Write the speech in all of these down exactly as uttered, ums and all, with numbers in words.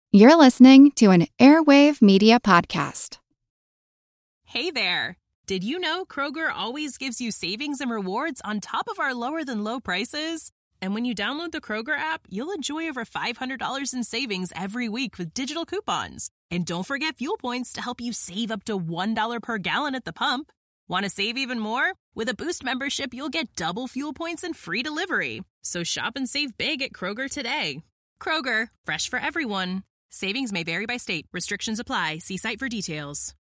You're listening to an Airwave Media Podcast. Hey there! Did you know Kroger always gives you savings and rewards on top of our lower-than-low prices? And when you download the Kroger app, you'll enjoy over five hundred dollars in savings every week with digital coupons. And don't forget fuel points to help you save up to one dollar per gallon at the pump. Want to save even more? With a Boost membership, you'll get double fuel points and free delivery. So shop and save big at Kroger today. Kroger, fresh for everyone. Savings may vary by state. Restrictions apply. See site for details.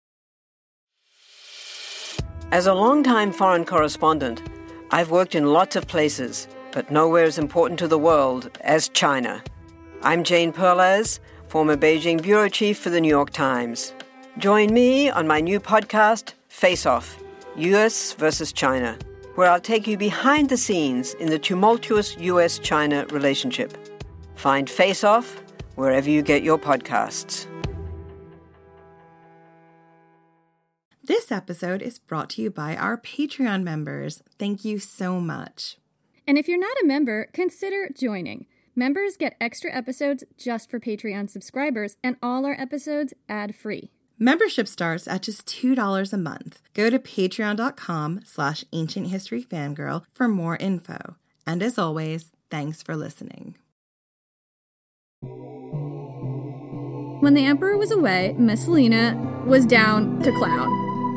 As a longtime foreign correspondent, I've worked in lots of places, but nowhere as important to the world as China. I'm Jane Perlez, former Beijing bureau chief for the New York Times. Join me on my new podcast, Face Off, U S versus China, where I'll take you behind the scenes in the tumultuous U S China relationship. Find Face Off wherever you get your podcasts. This episode is brought to you by our Patreon members. Thank you so much. And if you're not a member, consider joining. Members get extra episodes just for Patreon subscribers, and all our episodes ad-free. Membership starts at just two dollars a month. Go to patreon.com slash ancient history fangirl for more info. And as always, thanks for listening. When the emperor was away, Messalina was down to clown.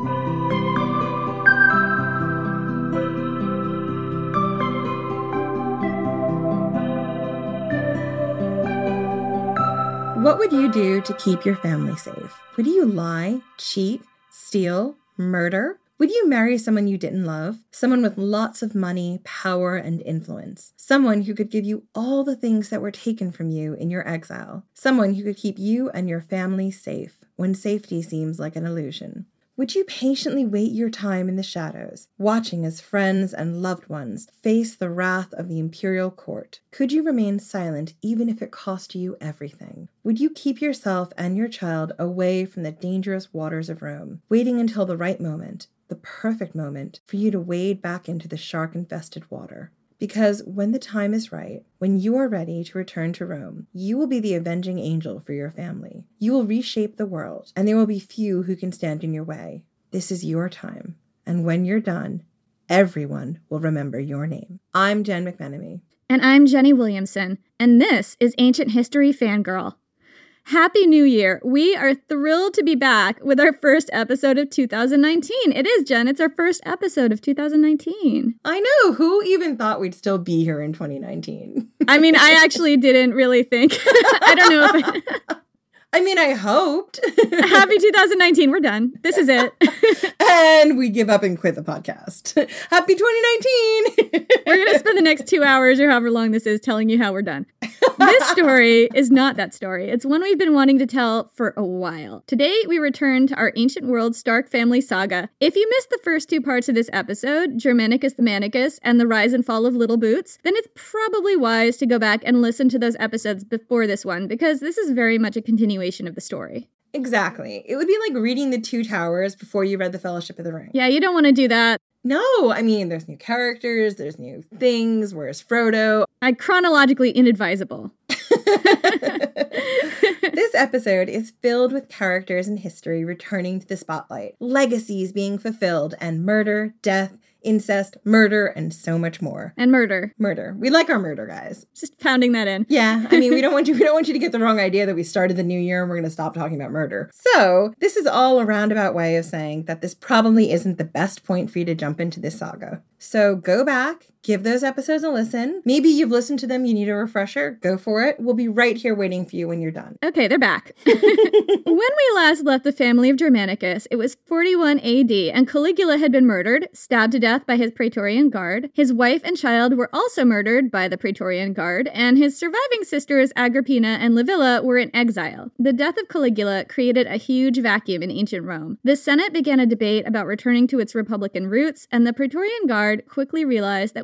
What would you do to keep your family safe? Would you lie, cheat, steal, murder? Would you marry someone you didn't love? Someone with lots of money, power, and influence? Someone who could give you all the things that were taken from you in your exile? Someone who could keep you and your family safe when safety seems like an illusion? Would you patiently wait your time in the shadows, watching as friends and loved ones face the wrath of the imperial court? Could you remain silent even if it cost you everything? Would you keep yourself and your child away from the dangerous waters of Rome, waiting until the right moment, the perfect moment, for you to wade back into the shark-infested water? Because when the time is right, when you are ready to return to Rome, you will be the avenging angel for your family. You will reshape the world, and there will be few who can stand in your way. This is your time. And when you're done, everyone will remember your name. I'm Jen McMenemy. And I'm Jenny Williamson, and this is Ancient History Fangirl. Happy New Year! We are thrilled to be back with our first episode of two thousand nineteen. It is, Jen. It's our first episode of two thousand nineteen. I know. Who even thought we'd still be here in twenty nineteen? I mean, I actually didn't really think. I don't know if I... I mean, I hoped. Happy two thousand nineteen. We're done. This is it. And we give up and quit the podcast. Happy twenty nineteen. We're going to spend the next two hours or however long this is telling you how we're done. This story is not that story. It's one we've been wanting to tell for a while. Today, we return to our ancient world Stark family saga. If you missed the first two parts of this episode, Germanicus the Manicus and the rise and fall of Little Boots, then it's probably wise to go back and listen to those episodes before this one, because this is very much a continuation of the story. Exactly. It would be like reading The Two Towers before you read The Fellowship of the Ring. Yeah, you don't want to do that. No, I mean, there's new characters, there's new things. Where's Frodo? I chronologically inadvisable. This episode is filled with characters and history returning to the spotlight, legacies being fulfilled, and murder, death, incest, murder, and so much more. And murder. Murder. We like our murder, guys. Just pounding that in. Yeah. I mean, we don't want you we don't want you to get the wrong idea that we started the new year and we're going to stop talking about murder. So, this is all a roundabout way of saying that this probably isn't the best point for you to jump into this saga. So, go back, give those episodes a listen. Maybe you've listened to them, you need a refresher. Go for it. We'll be right here waiting for you when you're done. Okay, they're back. When we last left the family of Germanicus, it was forty-one A D, and Caligula had been murdered, stabbed to death by his Praetorian Guard. His wife and child were also murdered by the Praetorian Guard, and his surviving sisters Agrippina and Livilla were in exile. The death of Caligula created a huge vacuum in ancient Rome. The Senate began a debate about returning to its republican roots, and the Praetorian Guard quickly realized that with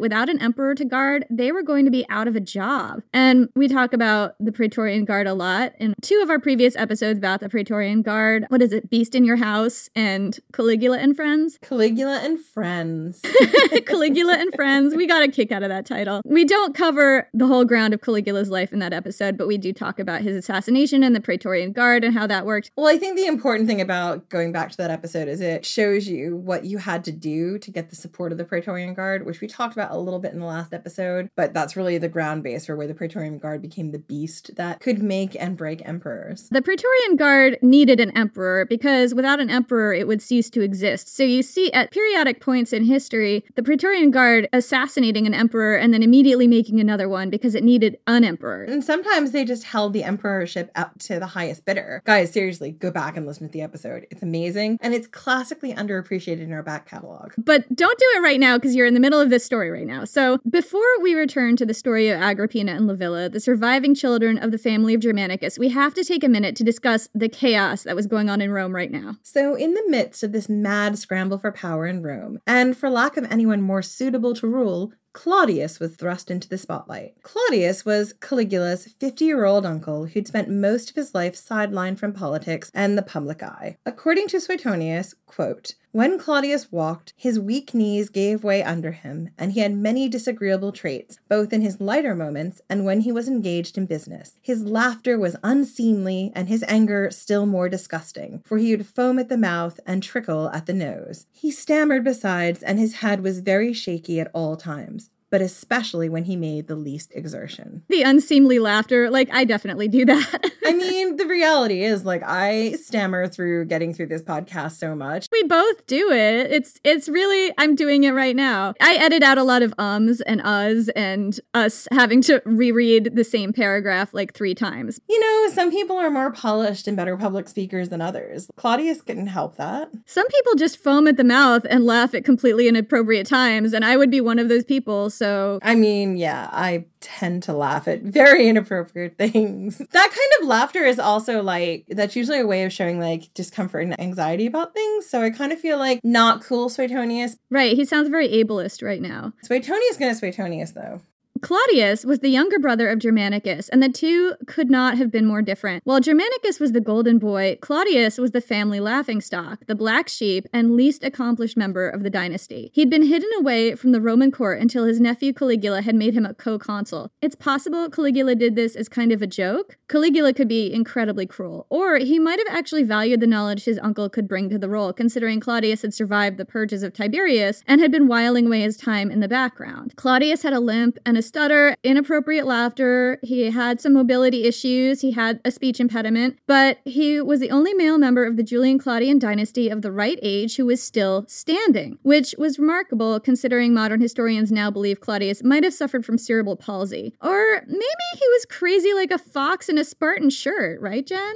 without an emperor to guard, they were going to be out of a job. And we talk about the Praetorian Guard a lot in two of our previous episodes about the Praetorian Guard. What is it? Beast in Your House and Caligula and Friends? Caligula and Friends. Caligula and Friends. We got a kick out of that title. We don't cover the whole ground of Caligula's life in that episode, but we do talk about his assassination and the Praetorian Guard and how that worked. Well, I think the important thing about going back to that episode is it shows you what you had to do to get the support of the Praetorian Guard, which we talked about a little bit in the last episode, but that's really the ground base for where the Praetorian Guard became the beast that could make and break emperors. The Praetorian Guard needed an emperor because without an emperor, it would cease to exist. So you see at periodic points in history, the Praetorian Guard assassinating an emperor and then immediately making another one because it needed an emperor. And sometimes they just held the emperorship up to the highest bidder. Guys, seriously, go back and listen to the episode. It's amazing, and it's classically underappreciated in our back catalog. But don't do it right now because you're in the middle of this story right now. So before we return to the story of Agrippina and Livilla, the surviving children of the family of Germanicus, we have to take a minute to discuss the chaos that was going on in Rome right now. So in the midst of this mad scramble for power in Rome, and for lack of anyone more suitable to rule, Claudius was thrust into the spotlight. Claudius was Caligula's fifty-year-old uncle who'd spent most of his life sidelined from politics and the public eye. According to Suetonius, quote, "When Claudius walked, his weak knees gave way under him, and he had many disagreeable traits, both in his lighter moments and when he was engaged in business. His laughter was unseemly, and his anger still more disgusting, for he would foam at the mouth and trickle at the nose. He stammered besides, and his head was very shaky at all times, but especially when he made the least exertion." The unseemly laughter, like, I definitely do that. I mean, the reality is, like, I stammer through getting through this podcast so much. We both do it. It's it's really, I'm doing it right now. I edit out a lot of ums and uhs and us having to reread the same paragraph like three times. You know, some people are more polished and better public speakers than others. Claudius couldn't help that. Some people just foam at the mouth and laugh at completely inappropriate times, and I would be one of those people. So, I mean, yeah, I tend to laugh at very inappropriate things. That kind of laughter is also like, that's usually a way of showing like discomfort and anxiety about things. So I kind of feel like not cool Suetonius. Right, he sounds very ableist right now. Suetonius gonna Suetonius though. Claudius was the younger brother of Germanicus, and the two could not have been more different. While Germanicus was the golden boy, Claudius was the family laughingstock, the black sheep, and least accomplished member of the dynasty. He'd been hidden away from the Roman court until his nephew Caligula had made him a co-consul. It's possible Caligula did this as kind of a joke. Caligula could be incredibly cruel, or he might have actually valued the knowledge his uncle could bring to the role, considering Claudius had survived the purges of Tiberius and had been whiling away his time in the background. Claudius had a limp and a stutter, inappropriate laughter, he had some mobility issues, he had a speech impediment, but he was the only male member of the Julian-Claudian dynasty of the right age who was still standing, which was remarkable considering modern historians now believe Claudius might have suffered from cerebral palsy. Or maybe he was crazy like a fox in a Spartan shirt, right, Jen?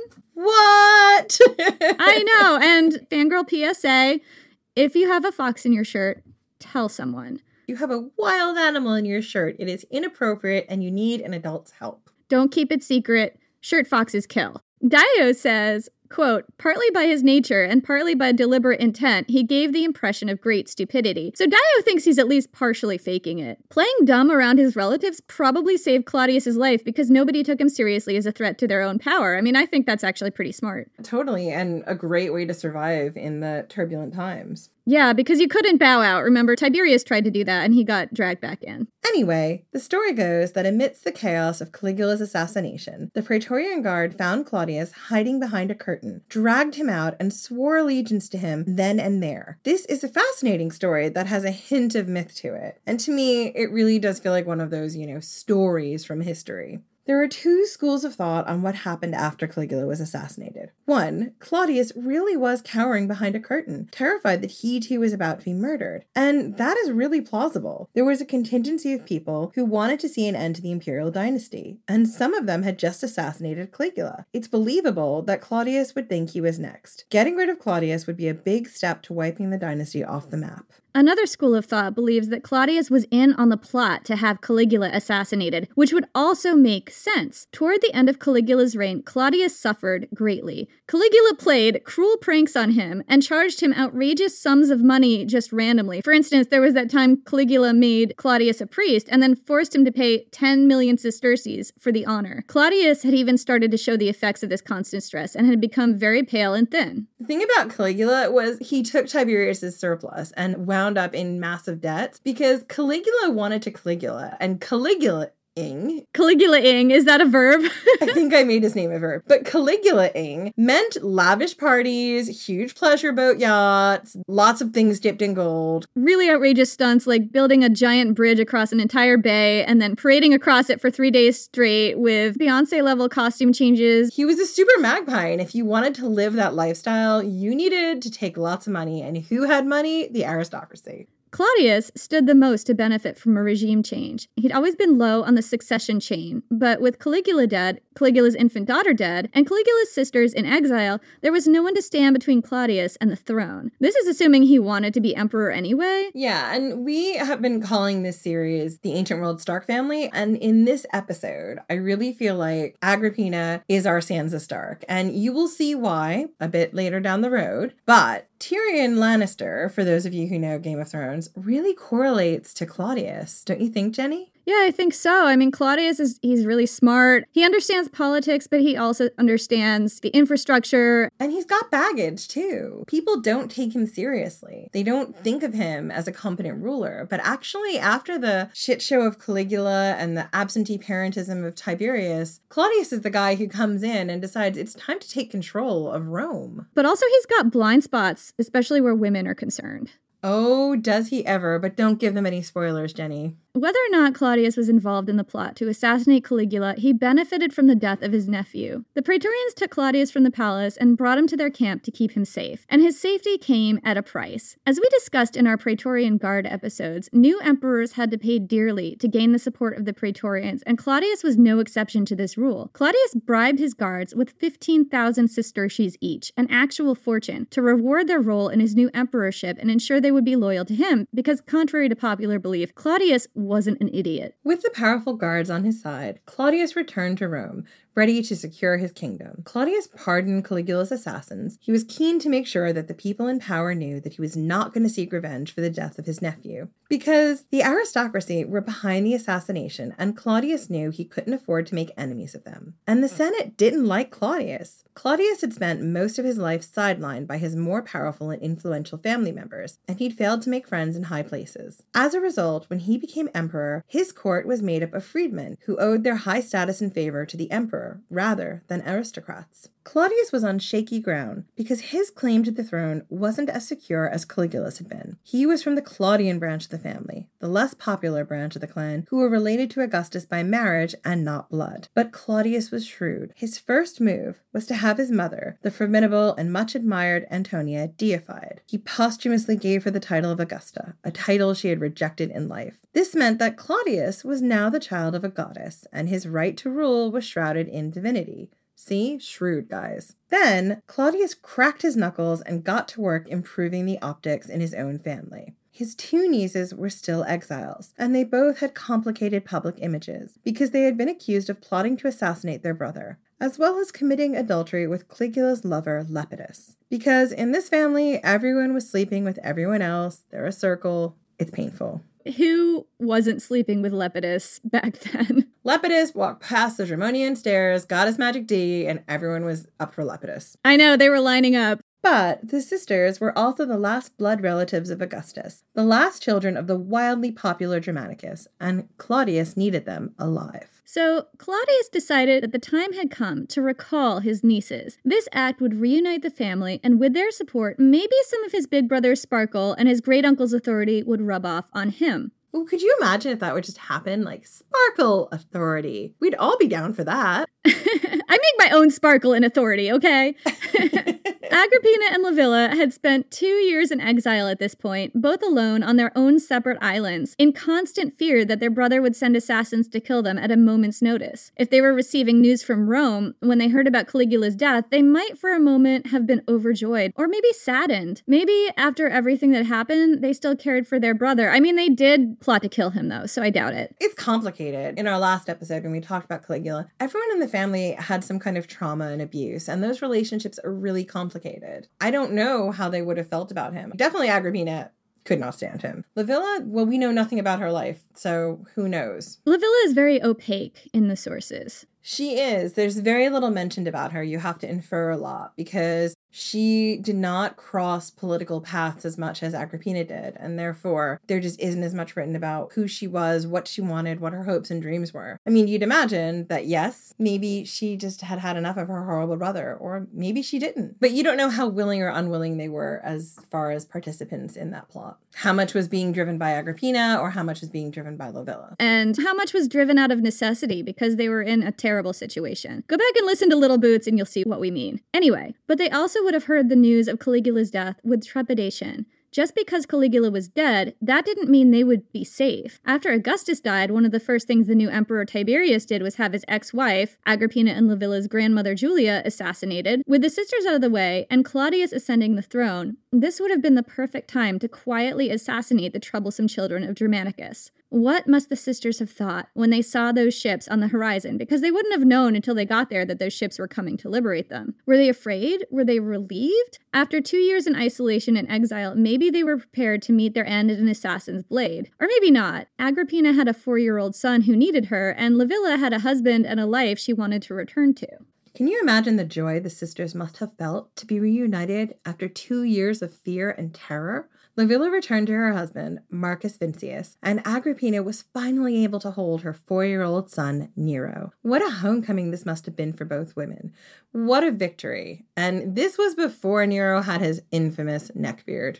What? I know, and fangirl P S A, if you have a fox in your shirt, tell someone. You have a wild animal in your shirt. It is inappropriate and you need an adult's help. Don't keep it secret. Shirt foxes kill. Dio says, quote, "Partly by his nature and partly by deliberate intent, he gave the impression of great stupidity." So Dio thinks he's at least partially faking it. Playing dumb around his relatives probably saved Claudius's life because nobody took him seriously as a threat to their own power. I mean, I think that's actually pretty smart. Totally, and a great way to survive in the turbulent times. Yeah, because you couldn't bow out. Remember, Tiberius tried to do that and he got dragged back in. Anyway, the story goes that amidst the chaos of Caligula's assassination, the Praetorian Guard found Claudius hiding behind a curtain, dragged him out, and swore allegiance to him then and there. This is a fascinating story that has a hint of myth to it. And to me, it really does feel like one of those, you know, stories from history. There are two schools of thought on what happened after Caligula was assassinated. One, Claudius really was cowering behind a curtain, terrified that he too was about to be murdered. And that is really plausible. There was a contingency of people who wanted to see an end to the imperial dynasty, and some of them had just assassinated Caligula. It's believable that Claudius would think he was next. Getting rid of Claudius would be a big step to wiping the dynasty off the map. Another school of thought believes that Claudius was in on the plot to have Caligula assassinated, which would also make sense. Toward the end of Caligula's reign, Claudius suffered greatly. crazy. Caligula played cruel pranks on him and charged him outrageous sums of money just randomly. For instance, there was that time Caligula made Claudius a priest and then forced him to pay ten million sesterces for the honor. Claudius had even started to show the effects of this constant stress and had become very pale and thin. The thing about Caligula was he took Tiberius's surplus and wound up in massive debts because Caligula wanted to Caligula, and Caligula Ing. Caligula-ing, is that a verb? I think I made his name a verb. But Caligula-ing meant lavish parties, huge pleasure boat yachts, lots of things dipped in gold. Really outrageous stunts like building a giant bridge across an entire bay and then parading across it for three days straight with Beyonce-level costume changes. He was a super magpie, and if you wanted to live that lifestyle, you needed to take lots of money. And who had money? The aristocracy. Claudius stood the most to benefit from a regime change. He'd always been low on the succession chain, but with Caligula dead, Caligula's infant daughter dead, and Caligula's sisters in exile, there was no one to stand between Claudius and the throne. This is assuming he wanted to be emperor anyway. Yeah, and we have been calling this series The Ancient World Stark Family, and in this episode, I really feel like Agrippina is our Sansa Stark, and you will see why a bit later down the road, but Tyrion Lannister, for those of you who know Game of Thrones, really correlates to Claudius. Don't you think, Jenny? Yeah, I think so. I mean, Claudius is, he's really smart. He understands politics, but he also understands the infrastructure. And he's got baggage, too. People don't take him seriously. They don't think of him as a competent ruler. But actually, after the shit show of Caligula and the absentee parentism of Tiberius, Claudius is the guy who comes in and decides it's time to take control of Rome. But also he's got blind spots, especially where women are concerned. Oh, does he ever? But don't give them any spoilers, Jenny. Whether or not Claudius was involved in the plot to assassinate Caligula, he benefited from the death of his nephew. The Praetorians took Claudius from the palace and brought him to their camp to keep him safe, and his safety came at a price. As we discussed in our Praetorian Guard episodes, new emperors had to pay dearly to gain the support of the Praetorians, and Claudius was no exception to this rule. Claudius bribed his guards with fifteen thousand sesterces each, an actual fortune, to reward their role in his new emperorship and ensure they would be loyal to him, because contrary to popular belief, Claudius wasn't an idiot. With the powerful guards on his side, Claudius returned to Rome, ready to secure his kingdom. Claudius pardoned Caligula's assassins. He was keen to make sure that the people in power knew that he was not going to seek revenge for the death of his nephew, because the aristocracy were behind the assassination, and Claudius knew he couldn't afford to make enemies of them. And the Senate didn't like Claudius. Claudius had spent most of his life sidelined by his more powerful and influential family members, and he'd failed to make friends in high places. As a result, when he became emperor, his court was made up of freedmen who owed their high status and favor to the emperor rather than aristocrats. Claudius was on shaky ground because his claim to the throne wasn't as secure as Caligula's had been. He was from the Claudian branch of the family, the less popular branch of the clan, who were related to Augustus by marriage and not blood. But Claudius was shrewd. His first move was to have his mother, the formidable and much admired Antonia, deified. He posthumously gave her the title of Augusta, a title she had rejected in life. This meant that Claudius was now the child of a goddess, and his right to rule was shrouded in divinity. See? Shrewd, guys. Then, Claudius cracked his knuckles and got to work improving the optics in his own family. His two nieces were still exiles, and they both had complicated public images because they had been accused of plotting to assassinate their brother, as well as committing adultery with Caligula's lover, Lepidus. Because in this family, everyone was sleeping with everyone else. They're a circle. It's painful. Who wasn't sleeping with Lepidus back then? Lepidus walked past the Germanian stairs, got his magic D, and everyone was up for Lepidus. I know, they were lining up. But the sisters were also the last blood relatives of Augustus, the last children of the wildly popular Germanicus, and Claudius needed them alive. So Claudius decided that the time had come to recall his nieces. This act would reunite the family, and with their support, maybe some of his big brother's sparkle and his great-uncle's authority would rub off on him. Ooh, could you imagine if that would just happen? Like, sparkle authority. We'd all be down for that. I make my own sparkle and authority, okay? Agrippina and Livilla had spent two years in exile at this point, both alone on their own separate islands, in constant fear that their brother would send assassins to kill them at a moment's notice. If they were receiving news from Rome, when they heard about Caligula's death, they might for a moment have been overjoyed, or maybe saddened. Maybe after everything that happened, they still cared for their brother. I mean, they did plot to kill him, though, so I doubt it. It's complicated. In our last episode, when we talked about Caligula, everyone in the family had some kind of trauma and abuse, and those relationships are really complicated. I don't know how they would have felt about him. Definitely Agrippina could not stand him. Livilla, well, we know nothing about her life, so who knows? Livilla is very opaque in the sources. She is. There's very little mentioned about her. You have to infer a lot because she did not cross political paths as much as Agrippina did. And therefore, there just isn't as much written about who she was, what she wanted, what her hopes and dreams were. I mean, you'd imagine that, yes, maybe she just had had enough of her horrible brother, or maybe she didn't. But you don't know how willing or unwilling they were as far as participants in that plot. How much was being driven by Agrippina or how much was being driven by Livilla. And how much was driven out of necessity because they were in a terrible situation. Go back and listen to Little Boots and you'll see what we mean. Anyway, but they also would have heard the news of Caligula's death with trepidation. Just because Caligula was dead, that didn't mean they would be safe. After Augustus died, one of the first things the new emperor Tiberius did was have his ex-wife, Agrippina and Livilla's grandmother Julia, assassinated. With the sisters out of the way and Claudius ascending the throne, this would have been the perfect time to quietly assassinate the troublesome children of Germanicus. What must the sisters have thought when they saw those ships on the horizon? Because they wouldn't have known until they got there that those ships were coming to liberate them. Were they afraid? Were they relieved? After two years in isolation and exile, maybe they were prepared to meet their end at an assassin's blade. Or maybe not. Agrippina had a four-year-old son who needed her, and Livilla had a husband and a life she wanted to return to. Can you imagine the joy the sisters must have felt to be reunited after two years of fear and terror? Livilla returned to her husband, Marcus Vincius, and Agrippina was finally able to hold her four-year-old son, Nero. What a homecoming this must have been for both women. What a victory. And this was before Nero had his infamous neckbeard.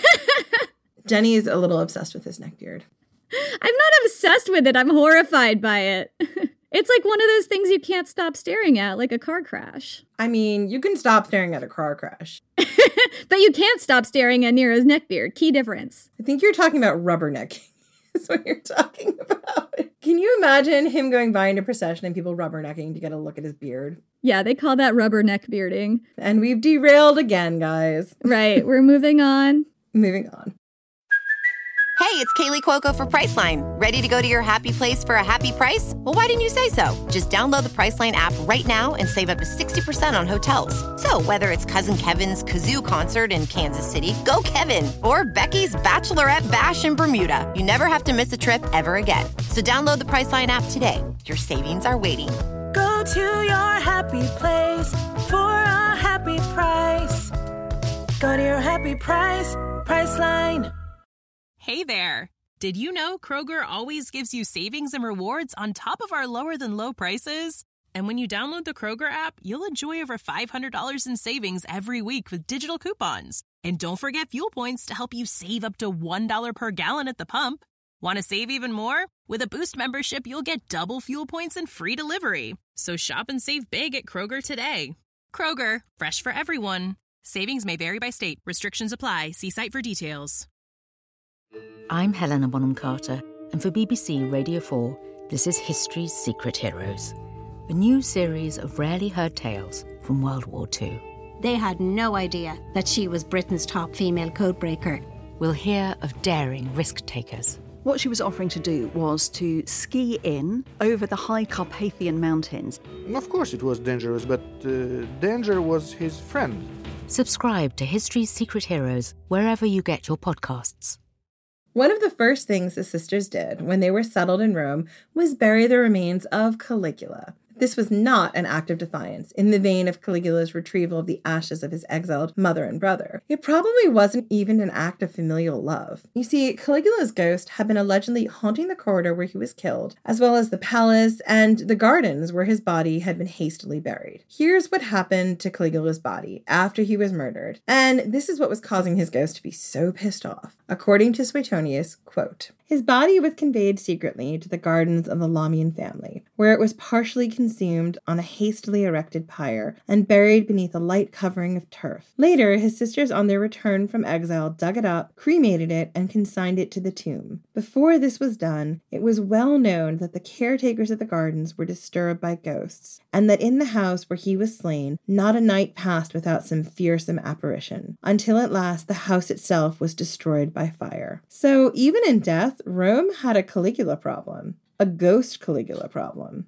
Jenny is a little obsessed with his neckbeard. I'm not obsessed with it. I'm horrified by it. It's like one of those things you can't stop staring at, like a car crash. I mean, you can stop staring at a car crash. But you can't stop staring at Nero's neckbeard. Key difference. I think you're talking about rubbernecking. Is what you're talking about. Can you imagine him going by in a procession and people rubbernecking to get a look at his beard? Yeah, they call that rubber neck bearding. And we've derailed again, guys. Right, we're moving on. Moving on. Hey, it's Kaylee Cuoco for Priceline. Ready to go to your happy place for a happy price? Well, why didn't you say so? Just download the Priceline app right now and save up to sixty percent on hotels. So whether it's Cousin Kevin's Kazoo Concert in Kansas City, go Kevin, or Becky's Bachelorette Bash in Bermuda, you never have to miss a trip ever again. So download the Priceline app today. Your savings are waiting. Go to your happy place for a happy price. Go to your happy price, Priceline. Hey there! Did you know Kroger always gives you savings and rewards on top of our lower-than-low prices? And when you download the Kroger app, you'll enjoy over five hundred dollars in savings every week with digital coupons. And don't forget fuel points to help you save up to one dollar per gallon at the pump. Want to save even more? With a Boost membership, you'll get double fuel points and free delivery. So shop and save big at Kroger today. Kroger, fresh for everyone. Savings may vary by state. Restrictions apply. See site for details. I'm Helena Bonham Carter, and for B B C Radio four, this is History's Secret Heroes, a new series of rarely heard tales from World War Two. They had no idea that she was Britain's top female codebreaker. We'll hear of daring risk-takers. What she was offering to do was to ski in over the high Carpathian mountains. Of course it was dangerous, but uh, danger was his friend. Subscribe to History's Secret Heroes wherever you get your podcasts. One of the first things the sisters did when they were settled in Rome was bury the remains of Caligula. This was not an act of defiance, in the vein of Caligula's retrieval of the ashes of his exiled mother and brother. It probably wasn't even an act of familial love. You see, Caligula's ghost had been allegedly haunting the corridor where he was killed, as well as the palace and the gardens where his body had been hastily buried. Here's what happened to Caligula's body after he was murdered, and this is what was causing his ghost to be so pissed off. According to Suetonius, quote, His body was conveyed secretly to the gardens of the Lamian family, where it was partially consumed on a hastily erected pyre and buried beneath a light covering of turf. Later, his sisters on their return from exile dug it up, cremated it, and consigned it to the tomb. Before this was done, it was well known that the caretakers of the gardens were disturbed by ghosts, and that in the house where he was slain, not a night passed without some fearsome apparition, until at last the house itself was destroyed by fire. So even in death, Rome had a Caligula problem. A ghost Caligula problem.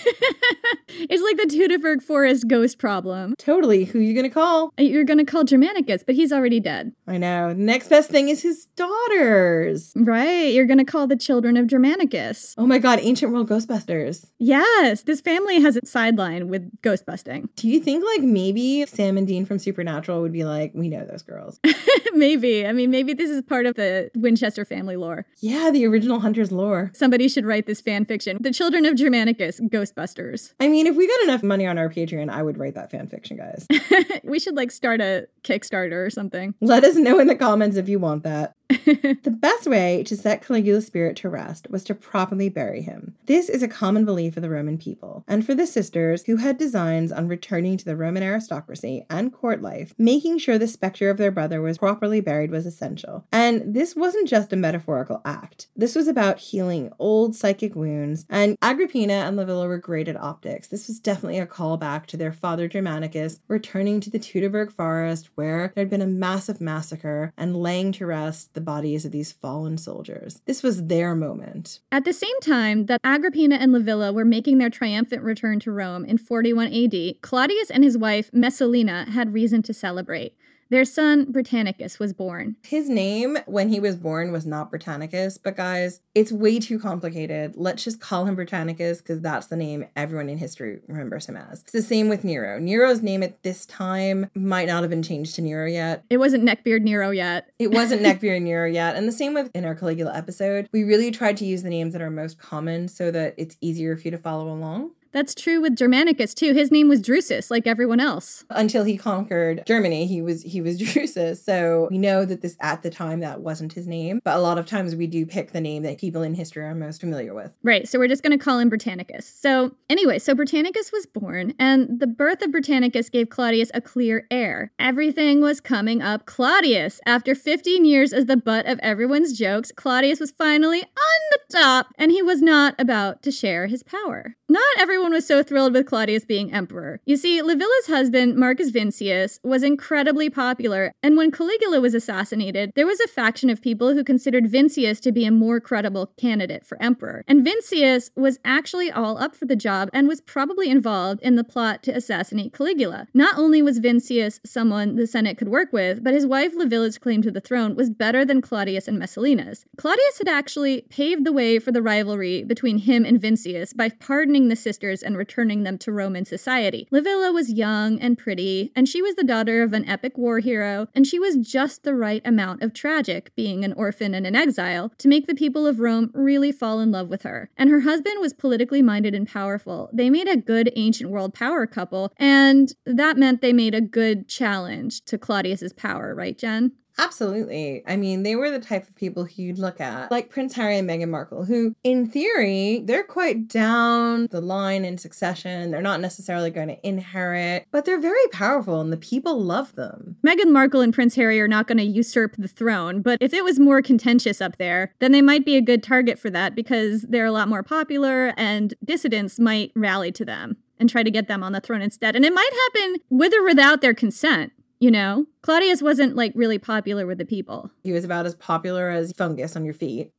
It's like the Teutoburg Forest ghost problem. Totally. Who are you going to call? You're going to call Germanicus, but he's already dead. I know. The next best thing is his daughters. Right. You're going to call the children of Germanicus. Oh my God. Ancient World Ghostbusters. Yes. This family has a sideline with ghostbusting. Do you think like maybe Sam and Dean from Supernatural would be like, we know those girls? Maybe. I mean, maybe this is part of the Winchester family lore. Yeah, the original Hunters lore. Somebody should write this fan fiction. The children of Germanicus, Ghostbusters. I mean, if we got enough money on our Patreon, I would write that fan fiction, guys. We should like start a Kickstarter or something. Let us know in the comments if you want that. The best way to set Caligula's spirit to rest was to properly bury him. This is a common belief of the Roman people, and for the sisters who had designs on returning to the Roman aristocracy and court life, making sure the specter of their brother was properly buried was essential. And this wasn't just a metaphorical act. This was about healing old psychic wounds, and Agrippina and Livilla were great at optics. This was definitely a callback to their father Germanicus returning to the Teutoburg Forest, where there had been a massive massacre, and laying to rest the bodies of these fallen soldiers. This was their moment. At the same time that Agrippina and Livilla were making their triumphant return to Rome in forty-one A D, Claudius and his wife Messalina had reason to celebrate. Their son, Britannicus, was born. His name, when he was born, was not Britannicus, but guys, it's way too complicated. Let's just call him Britannicus because that's the name everyone in history remembers him as. It's the same with Nero. Nero's name at this time might not have been changed to Nero yet. It wasn't Neckbeard Nero yet. It wasn't Neckbeard Nero yet. And the same with in our Caligula episode. We really tried to use the names that are most common so that it's easier for you to follow along. That's true with Germanicus, too. His name was Drusus, like everyone else. Until he conquered Germany, he was he was Drusus. So we know that this at the time that wasn't his name. But a lot of times we do pick the name that people in history are most familiar with. Right. So we're just going to call him Britannicus. So anyway, so Britannicus was born, and the birth of Britannicus gave Claudius a clear heir. Everything was coming up Claudius. After fifteen years as the butt of everyone's jokes, Claudius was finally on the top, and he was not about to share his power. Not everyone was so thrilled with Claudius being emperor. You see, Livilla's husband, Marcus Vincius, was incredibly popular, and when Caligula was assassinated, there was a faction of people who considered Vincius to be a more credible candidate for emperor. And Vincius was actually all up for the job and was probably involved in the plot to assassinate Caligula. Not only was Vincius someone the Senate could work with, but his wife Livilla's claim to the throne was better than Claudius and Messalina's. Claudius had actually paved the way for the rivalry between him and Vincius by pardoning the sisters and returning them to Roman society. Livilla was young and pretty, and she was the daughter of an epic war hero, and she was just the right amount of tragic, being an orphan and an exile, to make the people of Rome really fall in love with her. And her husband was politically minded and powerful. They made a good ancient world power couple, and that meant they made a good challenge to Claudius's power, right, Jen? Absolutely. I mean, they were the type of people who you'd look at, like Prince Harry and Meghan Markle, who, in theory, they're quite down the line in succession. They're not necessarily going to inherit, but they're very powerful and the people love them. Meghan Markle and Prince Harry are not going to usurp the throne, but if it was more contentious up there, then they might be a good target for that because they're a lot more popular and dissidents might rally to them and try to get them on the throne instead. And it might happen with or without their consent. You know, Claudius wasn't, like, really popular with the people. He was about as popular as fungus on your feet.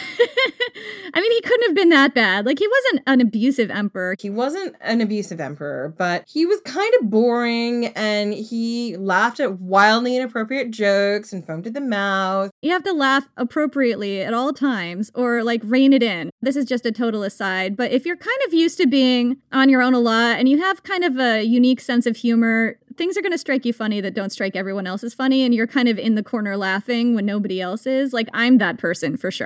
I mean, he couldn't have been that bad. Like, he wasn't an abusive emperor. He wasn't an abusive emperor, but he was kind of boring, and he laughed at wildly inappropriate jokes and foamed at the mouth. You have to laugh appropriately at all times, or, like, rein it in. This is just a total aside, but if you're kind of used to being on your own a lot, and you have kind of a unique sense of humor, things are going to strike you funny that don't strike everyone else as funny, and you're kind of in the corner laughing when nobody else is. Like, I'm that person for sure.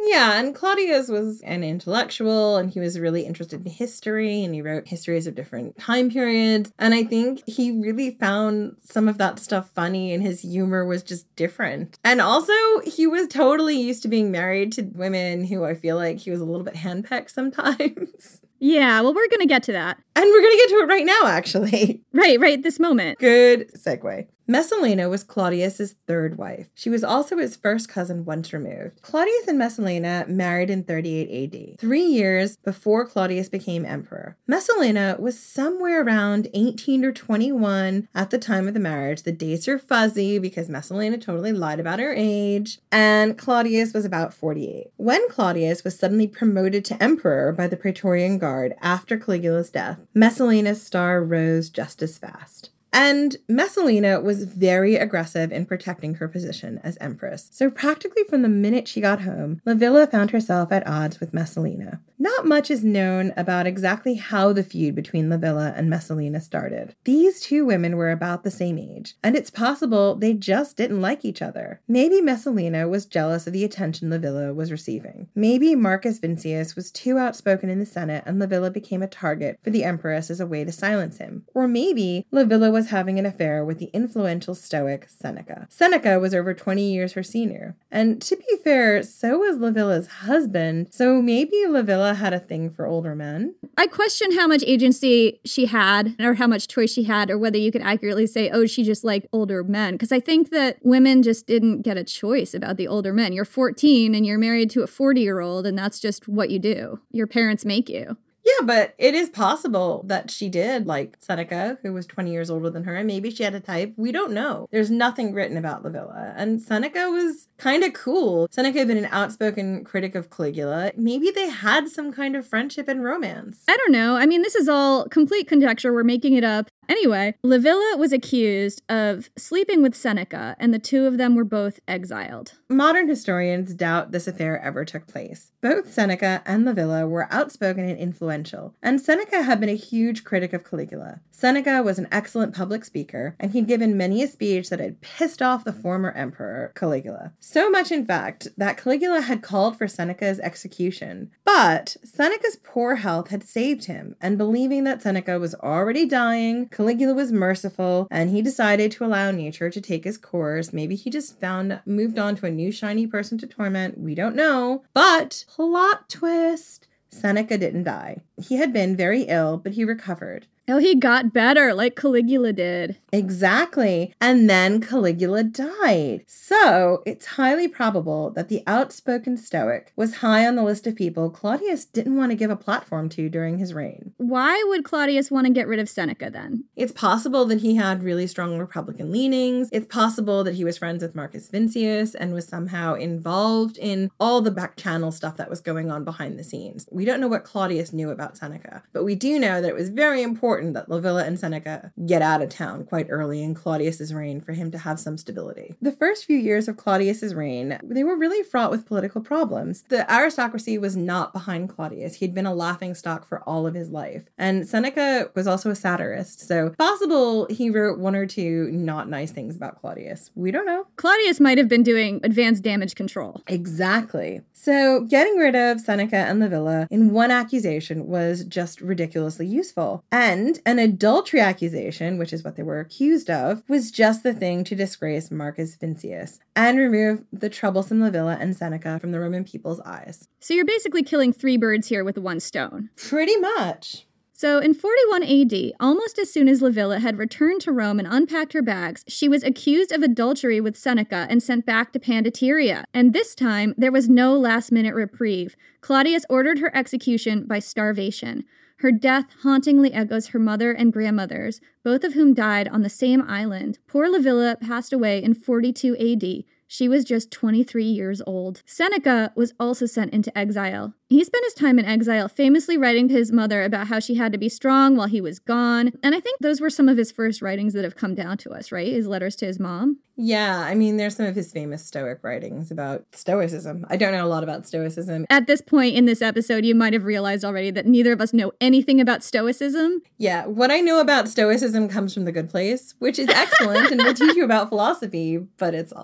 Yeah, and Claudius was an intellectual, and he was really interested in history, and he wrote histories of different time periods. And I think he really found some of that stuff funny, and his humor was just different. And also, he was totally used to being married to women who I feel like he was a little bit handpecked sometimes. Yeah, well, we're going to get to that. And we're going to get to it right now, actually. Right, right, this moment. Good segue. Messalina was Claudius's third wife. She was also his first cousin once removed. Claudius and Messalina married in thirty-eight A D, three years before Claudius became emperor. Messalina was somewhere around eighteen or twenty-one at the time of the marriage. The dates are fuzzy because Messalina totally lied about her age, and Claudius was about forty-eight. When Claudius was suddenly promoted to emperor by the Praetorian Guard after Caligula's death, Messalina's star rose just as fast. And Messalina was very aggressive in protecting her position as empress. So practically from the minute she got home, Livilla found herself at odds with Messalina. Not much is known about exactly how the feud between Livilla and Messalina started. These two women were about the same age, and it's possible they just didn't like each other. Maybe Messalina was jealous of the attention Livilla was receiving. Maybe Marcus Vincius was too outspoken in the Senate and Livilla became a target for the empress as a way to silence him. Or maybe Livilla was having an affair with the influential Stoic Seneca. Seneca was over twenty years her senior. And to be fair, so was Livilla's husband, so maybe Livilla had a thing for older men. I question how much agency she had or how much choice she had or whether you could accurately say, oh, she just liked older men. Because I think that women just didn't get a choice about the older men. You're fourteen and you're married to a forty-year-old and that's just what you do. Your parents make you. Yeah, but it is possible that she did like Seneca, who was twenty years older than her, and maybe she had a type. We don't know. There's nothing written about Livilla. And Seneca was kind of cool. Seneca had been an outspoken critic of Caligula. Maybe they had some kind of friendship and romance. I don't know. I mean, this is all complete conjecture. We're making it up. Anyway, Livilla was accused of sleeping with Seneca, and the two of them were both exiled. Modern historians doubt this affair ever took place. Both Seneca and Livilla were outspoken and influential, and Seneca had been a huge critic of Caligula. Seneca was an excellent public speaker, and he'd given many a speech that had pissed off the former emperor, Caligula. So much, in fact, that Caligula had called for Seneca's execution. But Seneca's poor health had saved him, and believing that Seneca was already dying, Caligula was merciful, and he decided to allow nature to take his course. Maybe he just found, moved on to a new shiny person to torment. We don't know. But, plot twist, Seneca didn't die. He had been very ill, but he recovered. Oh, he got better, like Caligula did. Exactly. And then Caligula died. So it's highly probable that the outspoken Stoic was high on the list of people Claudius didn't want to give a platform to during his reign. Why would Claudius want to get rid of Seneca then? It's possible that he had really strong Republican leanings. It's possible that he was friends with Marcus Vincius and was somehow involved in all the back channel stuff that was going on behind the scenes. We don't know what Claudius knew about Seneca, but we do know that it was very important that Livilla and Seneca get out of town quite early in Claudius's reign for him to have some stability. The first few years of Claudius's reign, they were really fraught with political problems. The aristocracy was not behind Claudius. He'd been a laughingstock for all of his life. And Seneca was also a satirist, so possible he wrote one or two not nice things about Claudius. We don't know. Claudius might have been doing advanced damage control. Exactly. So getting rid of Seneca and Livilla in one accusation was just ridiculously useful. And an adultery accusation, which is what they were accused of, was just the thing to disgrace Marcus Vincius and remove the troublesome Livilla and Seneca from the Roman people's eyes. So you're basically killing three birds here with one stone. Pretty much. So in forty-one A D, almost as soon as Livilla had returned to Rome and unpacked her bags, she was accused of adultery with Seneca and sent back to Pandateria. And this time, there was no last-minute reprieve. Claudius ordered her execution by starvation. Her death hauntingly echoes her mother and grandmother's, both of whom died on the same island. Poor Livilla passed away in forty-two A D. She was just twenty-three years old. Seneca was also sent into exile. He spent his time in exile famously writing to his mother about how she had to be strong while he was gone. And I think those were some of his first writings that have come down to us, right? His letters to his mom. Yeah, I mean, there's some of his famous Stoic writings about Stoicism. I don't know a lot about Stoicism. At this point in this episode, you might have realized already that neither of us know anything about Stoicism. Yeah, what I know about Stoicism comes from The Good Place, which is excellent and will teach you about philosophy, but it's also a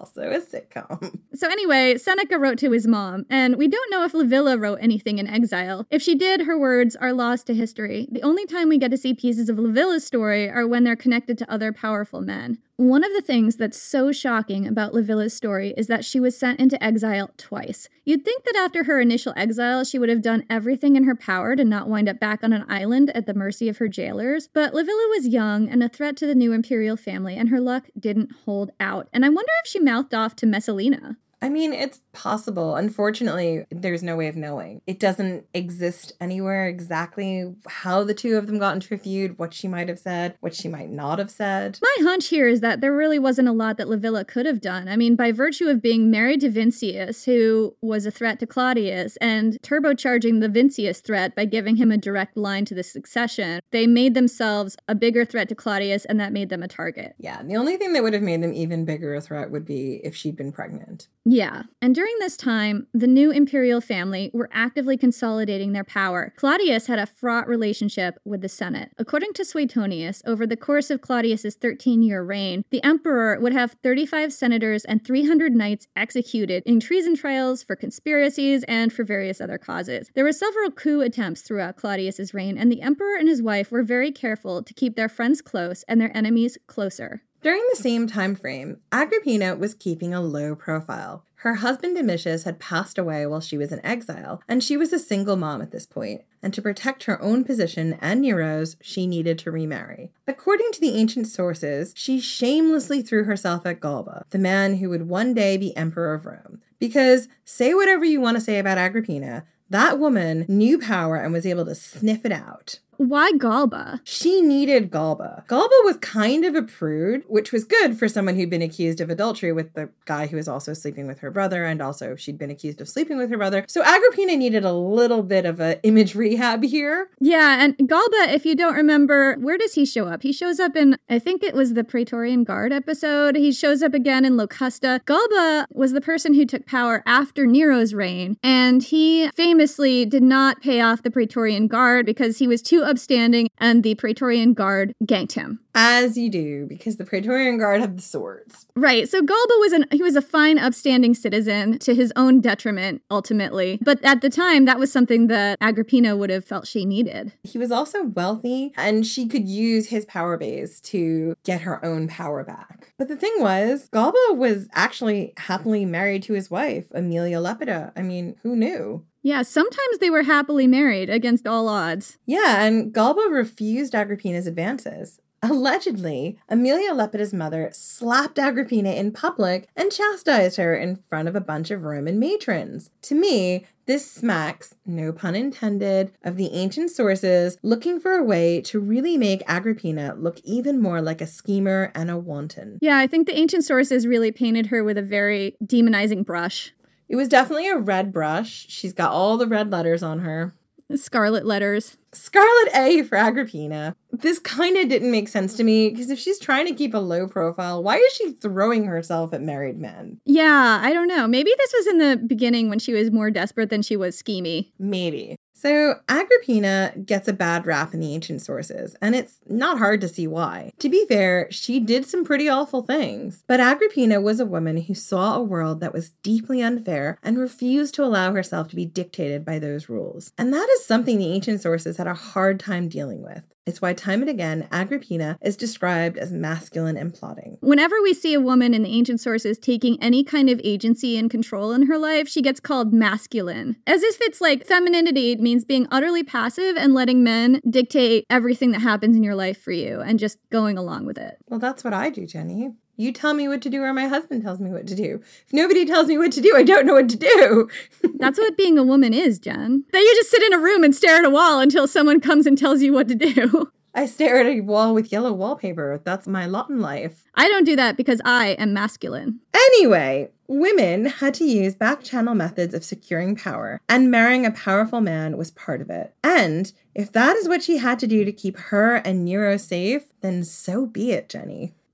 sitcom. So anyway, Seneca wrote to his mom, and we don't know if Livilla wrote anything in exile. If she did, her words are lost to history. The only time we get to see pieces of Livilla's story are when they're connected to other powerful men. One of the things that's so shocking about Livilla's story is that she was sent into exile twice. You'd think that after her initial exile, she would have done everything in her power to not wind up back on an island at the mercy of her jailers, but Livilla was young and a threat to the new imperial family, and her luck didn't hold out. And I wonder if she mouthed off to Messalina. I mean, it's possible. Unfortunately, there's no way of knowing. It doesn't exist anywhere exactly how the two of them got into a feud, what she might have said, what she might not have said. My hunch here is that there really wasn't a lot that Livilla could have done. I mean, by virtue of being married to Vincius, who was a threat to Claudius, and turbocharging the Vincius threat by giving him a direct line to the succession, they made themselves a bigger threat to Claudius, and that made them a target. Yeah, the only thing that would have made them even bigger a threat would be if she'd been pregnant. Yeah, and during this time, the new imperial family were actively consolidating their power. Claudius had a fraught relationship with the Senate. According to Suetonius, over the course of Claudius's thirteen-year reign, the emperor would have thirty-five senators and three hundred knights executed in treason trials for conspiracies and for various other causes. There were several coup attempts throughout Claudius's reign, and the emperor and his wife were very careful to keep their friends close and their enemies closer. During the same time frame, Agrippina was keeping a low profile. Her husband Domitius had passed away while she was in exile, and she was a single mom at this point. And to protect her own position and Nero's, she needed to remarry. According to the ancient sources, she shamelessly threw herself at Galba, the man who would one day be emperor of Rome. Because, say whatever you want to say about Agrippina, that woman knew power and was able to sniff it out. Why Galba? She needed Galba. Galba was kind of a prude, which was good for someone who'd been accused of adultery with the guy who was also sleeping with her brother, and also she'd been accused of sleeping with her brother. So Agrippina needed a little bit of an image rehab here. Yeah, and Galba, if you don't remember, where does he show up? He shows up in, I think it was the Praetorian Guard episode. He shows up again in Locusta. Galba was the person who took power after Nero's reign, and he famously did not pay off the Praetorian Guard because he was too upstanding, and the Praetorian Guard ganked him. As you do, because the Praetorian Guard have the swords. Right, so Galba was an he was a fine, upstanding citizen to his own detriment, ultimately. But at the time, that was something that Agrippina would have felt she needed. He was also wealthy, and she could use his power base to get her own power back. But the thing was, Galba was actually happily married to his wife, Aemilia Lepida. I mean, who knew? Yeah, sometimes they were happily married against all odds. Yeah, and Galba refused Agrippina's advances. Allegedly, Aemilia Lepida's mother slapped Agrippina in public and chastised her in front of a bunch of Roman matrons. To me, this smacks, no pun intended, of the ancient sources looking for a way to really make Agrippina look even more like a schemer and a wanton. Yeah, I think the ancient sources really painted her with a very demonizing brush. It was definitely a red brush. She's got all the red letters on her. Scarlet letters. Scarlet A for Agrippina. This kind of didn't make sense to me, because if she's trying to keep a low profile, why is she throwing herself at married men? Yeah, I don't know. Maybe this was in the beginning when she was more desperate than she was schemy. Maybe. So Agrippina gets a bad rap in the ancient sources, and it's not hard to see why. To be fair, she did some pretty awful things, but Agrippina was a woman who saw a world that was deeply unfair and refused to allow herself to be dictated by those rules. And that is something the ancient sources had a hard time dealing with. It's why time and again, Agrippina is described as masculine and plotting. Whenever we see a woman in the ancient sources taking any kind of agency and control in her life, she gets called masculine. As if it's like femininity means being utterly passive and letting men dictate everything that happens in your life for you and just going along with it. Well, that's what I do, Jenny. You tell me what to do or my husband tells me what to do. If nobody tells me what to do, I don't know what to do. That's what being a woman is, Jen. That you just sit in a room and stare at a wall until someone comes and tells you what to do. I stare at a wall with yellow wallpaper. That's my lot in life. I don't do that because I am masculine. Anyway, women had to use back-channel methods of securing power, and marrying a powerful man was part of it. And if that is what she had to do to keep her and Nero safe, then so be it, Jenny.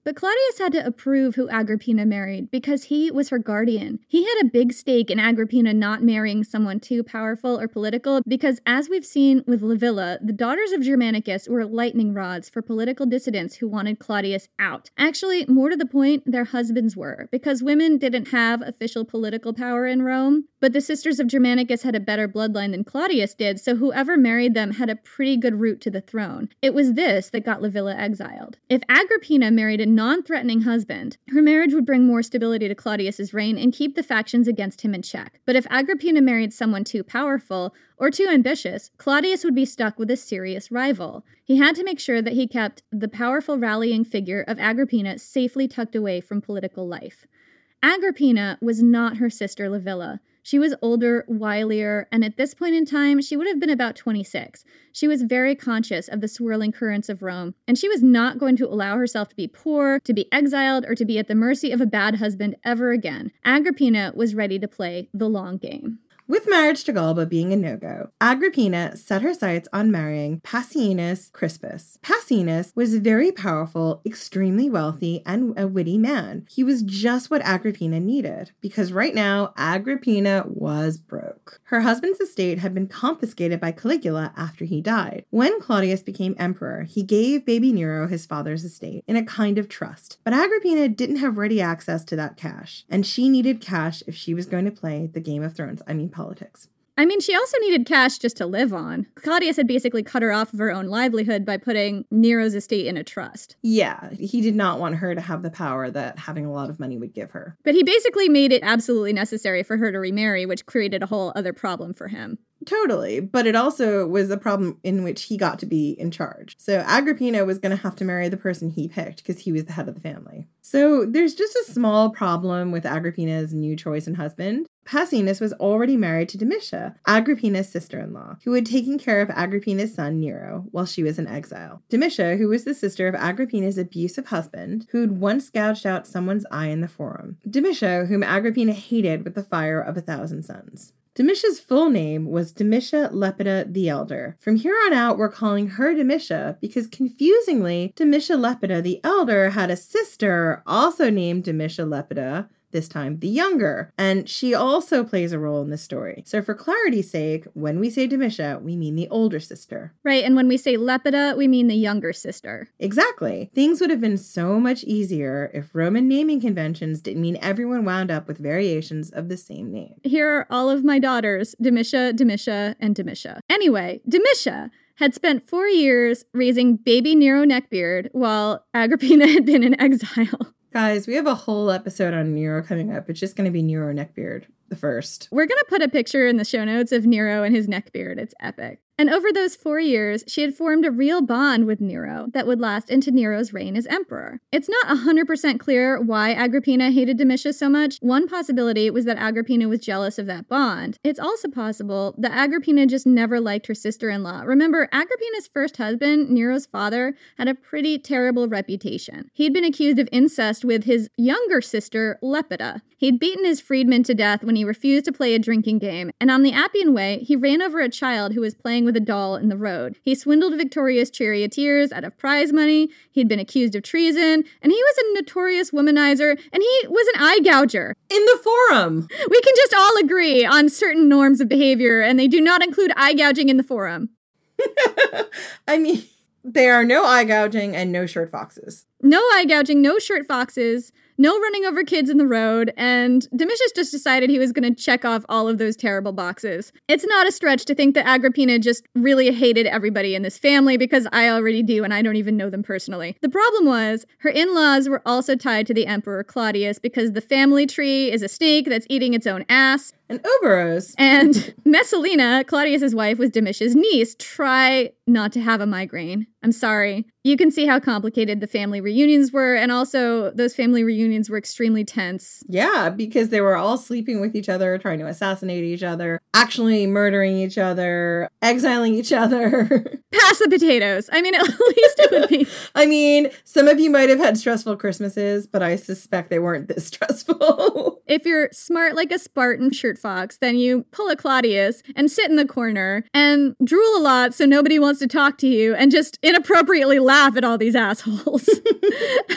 But Claudius had to approve who Agrippina married because he was her guardian. He had a big stake in Agrippina not marrying someone too powerful or political because, as we've seen with Livilla, the daughters of Germanicus were lightning rods for political dissidents who wanted Claudius out. Actually, more to the point, their husbands were, because women didn't have official political power in Rome, but the sisters of Germanicus had a better bloodline than Claudius did, so whoever married them had a pretty good route to the throne. It was this that got Livilla exiled. If Agrippina married a non-threatening husband, her marriage would bring more stability to Claudius's reign and keep the factions against him in check. But if Agrippina married someone too powerful or too ambitious, Claudius would be stuck with a serious rival. He had to make sure that he kept the powerful rallying figure of Agrippina safely tucked away from political life. Agrippina was not her sister Livilla. She was older, wilier, and at this point in time, she would have been about twenty-six. She was very conscious of the swirling currents of Rome, and she was not going to allow herself to be poor, to be exiled, or to be at the mercy of a bad husband ever again. Agrippina was ready to play the long game. With marriage to Galba being a no-go, Agrippina set her sights on marrying Passienus Crispus. Passienus was very powerful, extremely wealthy, and a witty man. He was just what Agrippina needed, because right now, Agrippina was broke. Her husband's estate had been confiscated by Caligula after he died. When Claudius became emperor, he gave baby Nero his father's estate in a kind of trust, but Agrippina didn't have ready access to that cash, and she needed cash if she was going to play the Game of Thrones. I mean, politics. I mean, she also needed cash just to live on. Claudius had basically cut her off of her own livelihood by putting Nero's estate in a trust. Yeah, he did not want her to have the power that having a lot of money would give her. But he basically made it absolutely necessary for her to remarry, which created a whole other problem for him. Totally, but it also was a problem in which he got to be in charge. So Agrippina was going to have to marry the person he picked because he was the head of the family. So there's just a small problem with Agrippina's new choice in husband. Passienus was already married to Domitia, Agrippina's sister-in-law, who had taken care of Agrippina's son Nero while she was in exile. Domitia, who was the sister of Agrippina's abusive husband, who'd once gouged out someone's eye in the forum. Domitia, whom Agrippina hated with the fire of a thousand suns. Domitia's full name was Domitia Lepida the Elder. From here on out, we're calling her Domitia because, confusingly, Domitia Lepida the Elder had a sister also named Domitia Lepida, this time the Younger, and she also plays a role in this story. So for clarity's sake, when we say Domitia, we mean the older sister. Right, and when we say Lepida, we mean the younger sister. Exactly. Things would have been so much easier if Roman naming conventions didn't mean everyone wound up with variations of the same name. Here are all of my daughters, Domitia, Domitia, and Domitia. Anyway, Domitia had spent four years raising baby Nero Neckbeard while Agrippina had been in exile. Guys, we have a whole episode on Nero coming up. It's just going to be Nero Neckbeard, the first. We're going to put a picture in the show notes of Nero and his neckbeard. It's epic. And over those four years, she had formed a real bond with Nero that would last into Nero's reign as emperor. It's not one hundred percent clear why Agrippina hated Domitia so much. One possibility was that Agrippina was jealous of that bond. It's also possible that Agrippina just never liked her sister-in-law. Remember, Agrippina's first husband, Nero's father, had a pretty terrible reputation. He'd been accused of incest with his younger sister, Lepida. He'd beaten his freedman to death when he refused to play a drinking game, and on the Appian Way, he ran over a child who was playing with a doll in the road. He swindled victorious charioteers out of prize money, he'd been accused of treason, and he was a notorious womanizer, and he was an eye gouger. In the forum! We can just all agree on certain norms of behavior, and they do not include eye gouging in the forum. I mean, there are no eye gouging and no shirt foxes. No eye gouging, no shirt foxes, no running over kids in the road, and Domitius just decided he was going to check off all of those terrible boxes. It's not a stretch to think that Agrippina just really hated everybody in this family, because I already do, and I don't even know them personally. The problem was, her in-laws were also tied to the Emperor Claudius, because the family tree is a snake that's eating its own ass. And Oberos. And Messalina, Claudius's wife, was Domitia's niece. Try not to have a migraine. I'm sorry. You can see how complicated the family reunions were, and also those family reunions were extremely tense. Yeah, because they were all sleeping with each other, trying to assassinate each other, actually murdering each other, exiling each other. Pass the potatoes. I mean, at least it would be. I mean, some of you might have had stressful Christmases, but I suspect they weren't this stressful. If you're smart like a Spartan shirt fox, then you pull a Claudius and sit in the corner and drool a lot so nobody wants to talk to you and just inappropriately laugh at all these assholes.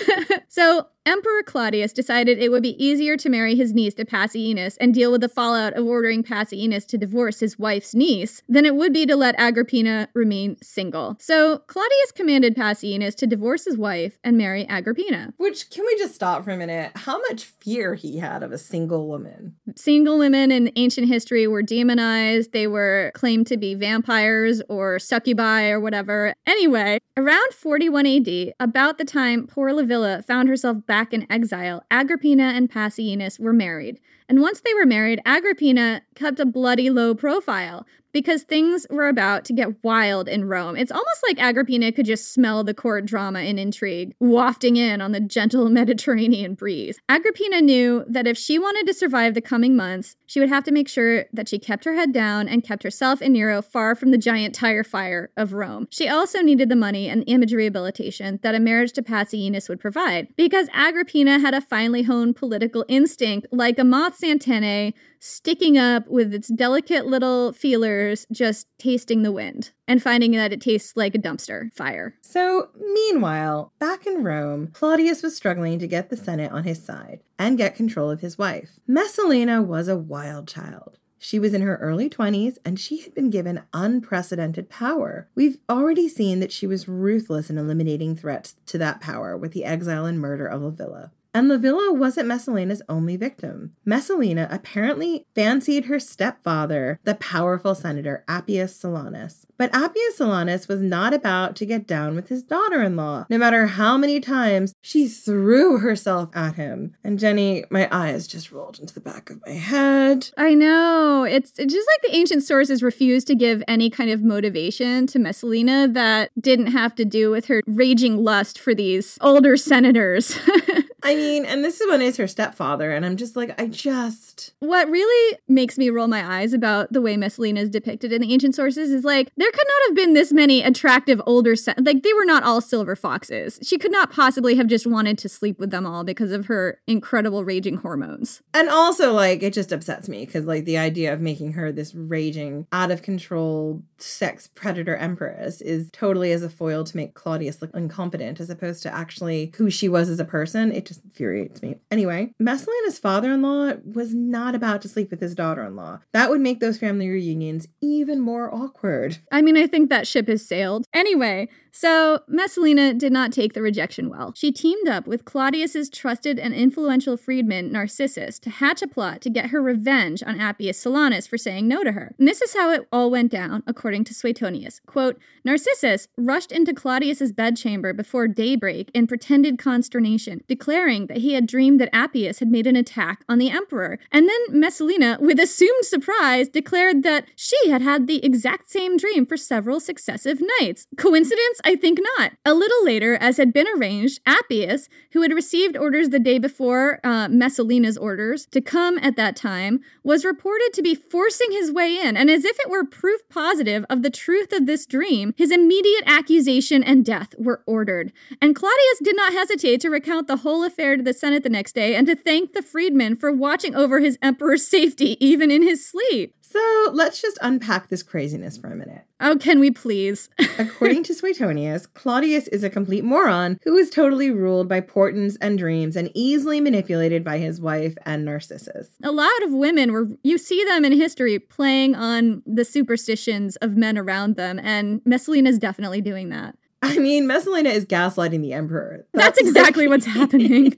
So Emperor Claudius decided it would be easier to marry his niece to Passienus and deal with the fallout of ordering Passienus to divorce his wife's niece than it would be to let Agrippina remain single. So Claudius commanded Passienus to divorce his wife and marry Agrippina. Which, can we just stop for a minute? How much fear he had of a single woman. Single women in ancient history were demonized. They were claimed to be vampires or succubi or whatever. Anyway, around forty-one A D, about the time poor Livilla found herself back in exile, Agrippina and Passienus were married. And once they were married, Agrippina kept a bloody low profile because things were about to get wild in Rome. It's almost like Agrippina could just smell the court drama and intrigue wafting in on the gentle Mediterranean breeze. Agrippina knew that if she wanted to survive the coming months, she would have to make sure that she kept her head down and kept herself and Nero far from the giant tire fire of Rome. She also needed the money and the image rehabilitation that a marriage to Passienus would provide, because Agrippina had a finely honed political instinct like a moth's antennae sticking up with its delicate little feelers, just tasting the wind and finding that it tastes like a dumpster fire. So, meanwhile, back in Rome, Claudius was struggling to get the Senate on his side and get control of his wife. Messalina was a wild child. She was in her early twenties, and she had been given unprecedented power. We've already seen that she was ruthless in eliminating threats to that power with the exile and murder of Livilla. And Livilla wasn't Messalina's only victim. Messalina apparently fancied her stepfather, the powerful senator Appius Silanus. But Appius Silanus was not about to get down with his daughter-in-law, no matter how many times she threw herself at him. And Jenny, my eyes just rolled into the back of my head. I know. It's, it's just like the ancient sources refused to give any kind of motivation to Messalina that didn't have to do with her raging lust for these older senators. I mean, and this one is her stepfather, and I'm just like, I just... What really makes me roll my eyes about the way Messalina is depicted in the ancient sources is like, there could not have been this many attractive older... Sen- like, they were not all silver foxes. She could not possibly have just wanted to sleep with them all because of her incredible raging hormones. And also, like, it just upsets me because, like, the idea of making her this raging, out-of-control sex predator empress is totally as a foil to make Claudius look incompetent as opposed to actually who she was as a person. It just infuriates me. Anyway, Messalina's father-in-law was not about to sleep with his daughter-in-law. That would make those family reunions even more awkward. I mean, I think that ship has sailed. Anyway, so Messalina did not take the rejection well. She teamed up with Claudius's trusted and influential freedman Narcissus to hatch a plot to get her revenge on Appius Silanus for saying no to her. And this is how it all went down, according to Suetonius. Quote, Narcissus rushed into Claudius's bedchamber before daybreak in pretended consternation, declaring that he had dreamed that Appius had made an attack on the emperor. And then Messalina, with assumed surprise, declared that she had had the exact same dream for several successive nights. Coincidence? I think not. A little later, as had been arranged, Appius, who had received orders the day before uh, Messalina's orders to come at that time, was reported to be forcing his way in, and as if it were proof positive of the truth of this dream, his immediate accusation and death were ordered. And Claudius did not hesitate to recount the whole affair to the Senate the next day and to thank the freedman for watching over his emperor's safety even in his sleep. So let's just unpack this craziness for a minute. Oh, can we please? According to Suetonius, Claudius is a complete moron who is totally ruled by portents and dreams and easily manipulated by his wife and Narcissus. A lot of women were, you see them in history playing on the superstitions of men around them, and Messalina's definitely doing that. I mean, Messalina is gaslighting the emperor. That's, That's exactly what's happening.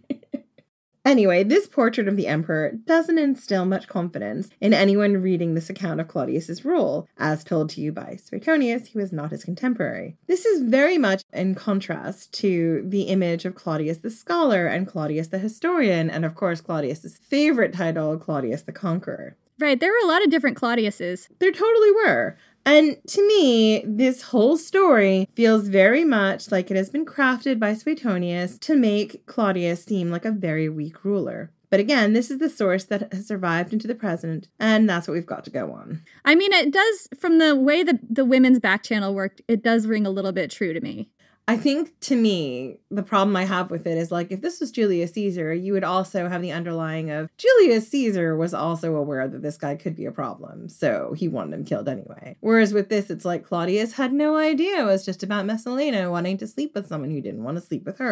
Anyway, this portrait of the emperor doesn't instill much confidence in anyone reading this account of Claudius's rule. As told to you by Suetonius, he was not his contemporary. This is very much in contrast to the image of Claudius the scholar and Claudius the historian, and of course Claudius's favorite title, Claudius the Conqueror. Right, there were a lot of different Claudiuses. There totally were. And to me, this whole story feels very much like it has been crafted by Suetonius to make Claudius seem like a very weak ruler. But again, this is the source that has survived into the present, and that's what we've got to go on. I mean, it does, from the way the, the women's back channel worked, it does ring a little bit true to me. I think, to me, the problem I have with it is, like, if this was Julius Caesar, you would also have the underlying of Julius Caesar was also aware that this guy could be a problem, so he wanted him killed anyway. Whereas with this, it's like Claudius had no idea. It was just about Messalina wanting to sleep with someone who didn't want to sleep with her.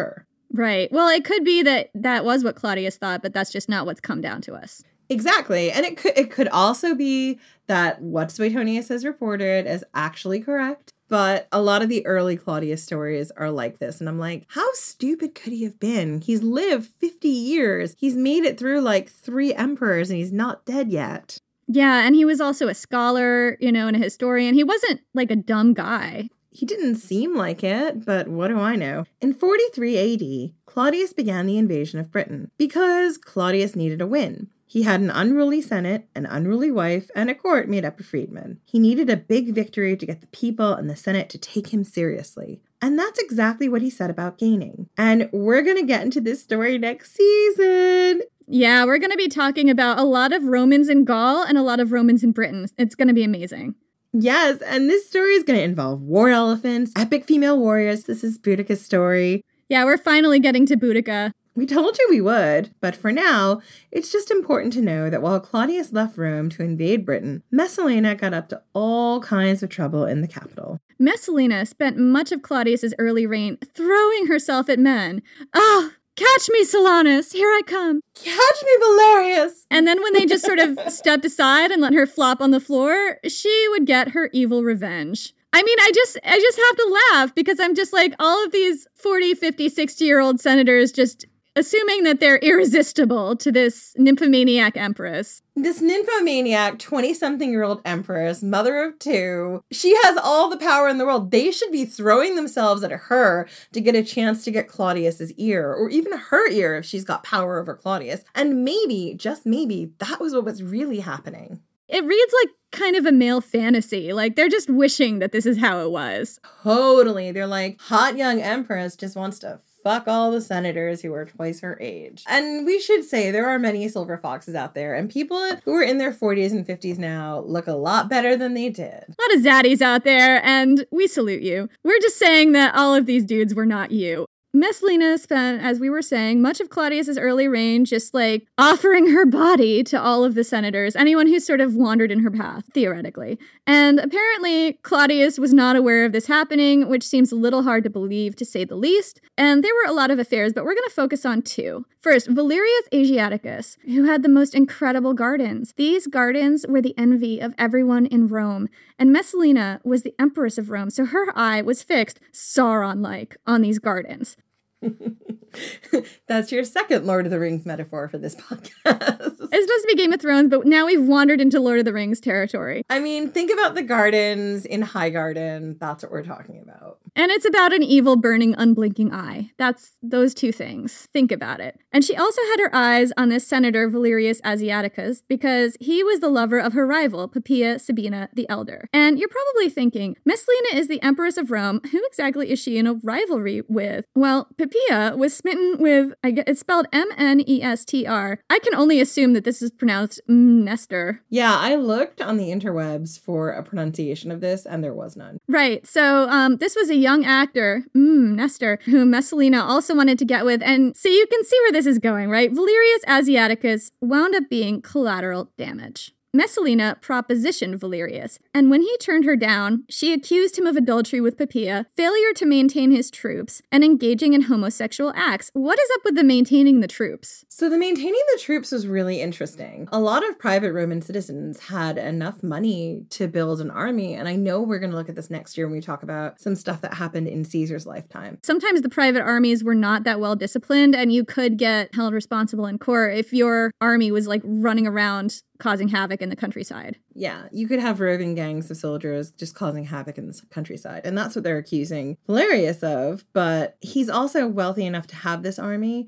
Right. Well, it could be that that was what Claudius thought, but that's just not what's come down to us. Exactly. And it could it could also be that what Suetonius has reported is actually correct. But a lot of the early Claudius stories are like this. And I'm like, how stupid could he have been? He's lived fifty years. He's made it through like three emperors and he's not dead yet. Yeah, and he was also a scholar, you know, and a historian. He wasn't like a dumb guy. He didn't seem like it, but what do I know? In forty-three A D, Claudius began the invasion of Britain because Claudius needed a win. He had an unruly senate, an unruly wife, and a court made up of freedmen. He needed a big victory to get the people and the senate to take him seriously. And that's exactly what he set about gaining. And we're going to get into this story next season. Yeah, we're going to be talking about a lot of Romans in Gaul and a lot of Romans in Britain. It's going to be amazing. Yes, and this story is going to involve war elephants, epic female warriors. This is Boudicca's story. Yeah, we're finally getting to Boudica. We told you we would, but for now, it's just important to know that while Claudius left Rome to invade Britain, Messalina got up to all kinds of trouble in the capital. Messalina spent much of Claudius's early reign throwing herself at men. Oh, catch me, Silanus, here I come. Catch me, Valerius. And then when they just sort of stepped aside and let her flop on the floor, she would get her evil revenge. I mean, I just I just have to laugh because I'm just like, all of these forty, fifty, sixty-year-old senators just assuming that they're irresistible to this nymphomaniac empress. This nymphomaniac, twenty-something-year-old empress, mother of two, she has all the power in the world. They should be throwing themselves at her to get a chance to get Claudius's ear, or even her ear if she's got power over Claudius. And maybe, just maybe, that was what was really happening. It reads like kind of a male fantasy. Like, they're just wishing that this is how it was. Totally. They're like, hot young empress just wants to fuck all the senators who are twice her age. And we should say there are many silver foxes out there, and people who are in their forties and fifties now look a lot better than they did. A lot of zaddies out there, and we salute you. We're just saying that all of these dudes were not you. Messalina spent, as we were saying, much of Claudius's early reign just like offering her body to all of the senators, anyone who sort of wandered in her path, theoretically. And apparently Claudius was not aware of this happening, which seems a little hard to believe, to say the least. And there were a lot of affairs, but we're going to focus on two. First, Valerius Asiaticus, who had the most incredible gardens. These gardens were the envy of everyone in Rome, and Messalina was the empress of Rome, so her eye was fixed, Sauron-like, on these gardens. That's your second Lord of the Rings metaphor for this podcast. It's supposed to be Game of Thrones, but now we've wandered into Lord of the Rings territory. I mean, think about the gardens in Highgarden. That's what we're talking about. And it's about an evil, burning, unblinking eye. That's those two things. Think about it. And she also had her eyes on this senator, Valerius Asiaticus, because he was the lover of her rival, Poppaea Sabina the Elder. And you're probably thinking, Messalina is the Empress of Rome. Who exactly is she in a rivalry with? Well, Poppaea was smitten with, I guess, it's spelled M N E S T R. I can only assume that this is pronounced Nestor. Yeah, I looked on the interwebs for a pronunciation of this, and there was none. Right. So um, this was a young actor, mm, Nestor, who Messalina also wanted to get with. And so you can see where this is going, right? Valerius Asiaticus wound up being collateral damage. Messalina propositioned Valerius, and when he turned her down, she accused him of adultery with Poppaea, failure to maintain his troops, and engaging in homosexual acts. What is up with the maintaining the troops? So the maintaining the troops was really interesting. A lot of private Roman citizens had enough money to build an army, and I know we're going to look at this next year when we talk about some stuff that happened in Caesar's lifetime. Sometimes the private armies were not that well disciplined, and you could get held responsible in court if your army was like running around causing havoc in the countryside. Yeah, you could have roving gangs of soldiers just causing havoc in the countryside. And that's what they're accusing Valerius of. But he's also wealthy enough to have this army.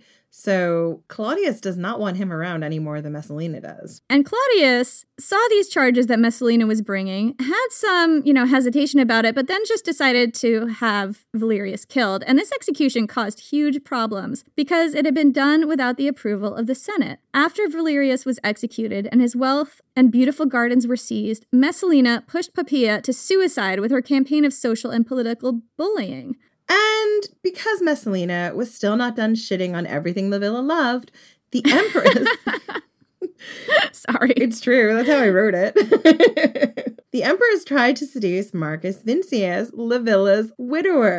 So Claudius does not want him around any more than Messalina does. And Claudius saw these charges that Messalina was bringing, had some, you know, hesitation about it, but then just decided to have Valerius killed. And this execution caused huge problems because it had been done without the approval of the Senate. After Valerius was executed and his wealth and beautiful gardens were seized, Messalina pushed Poppaea to suicide with her campaign of social and political bullying. And because Messalina was still not done shitting on everything La Villa loved, the Empress... Sorry. It's true. That's how I wrote it. The Empress tried to seduce Marcus Vincius, La Villa's widower.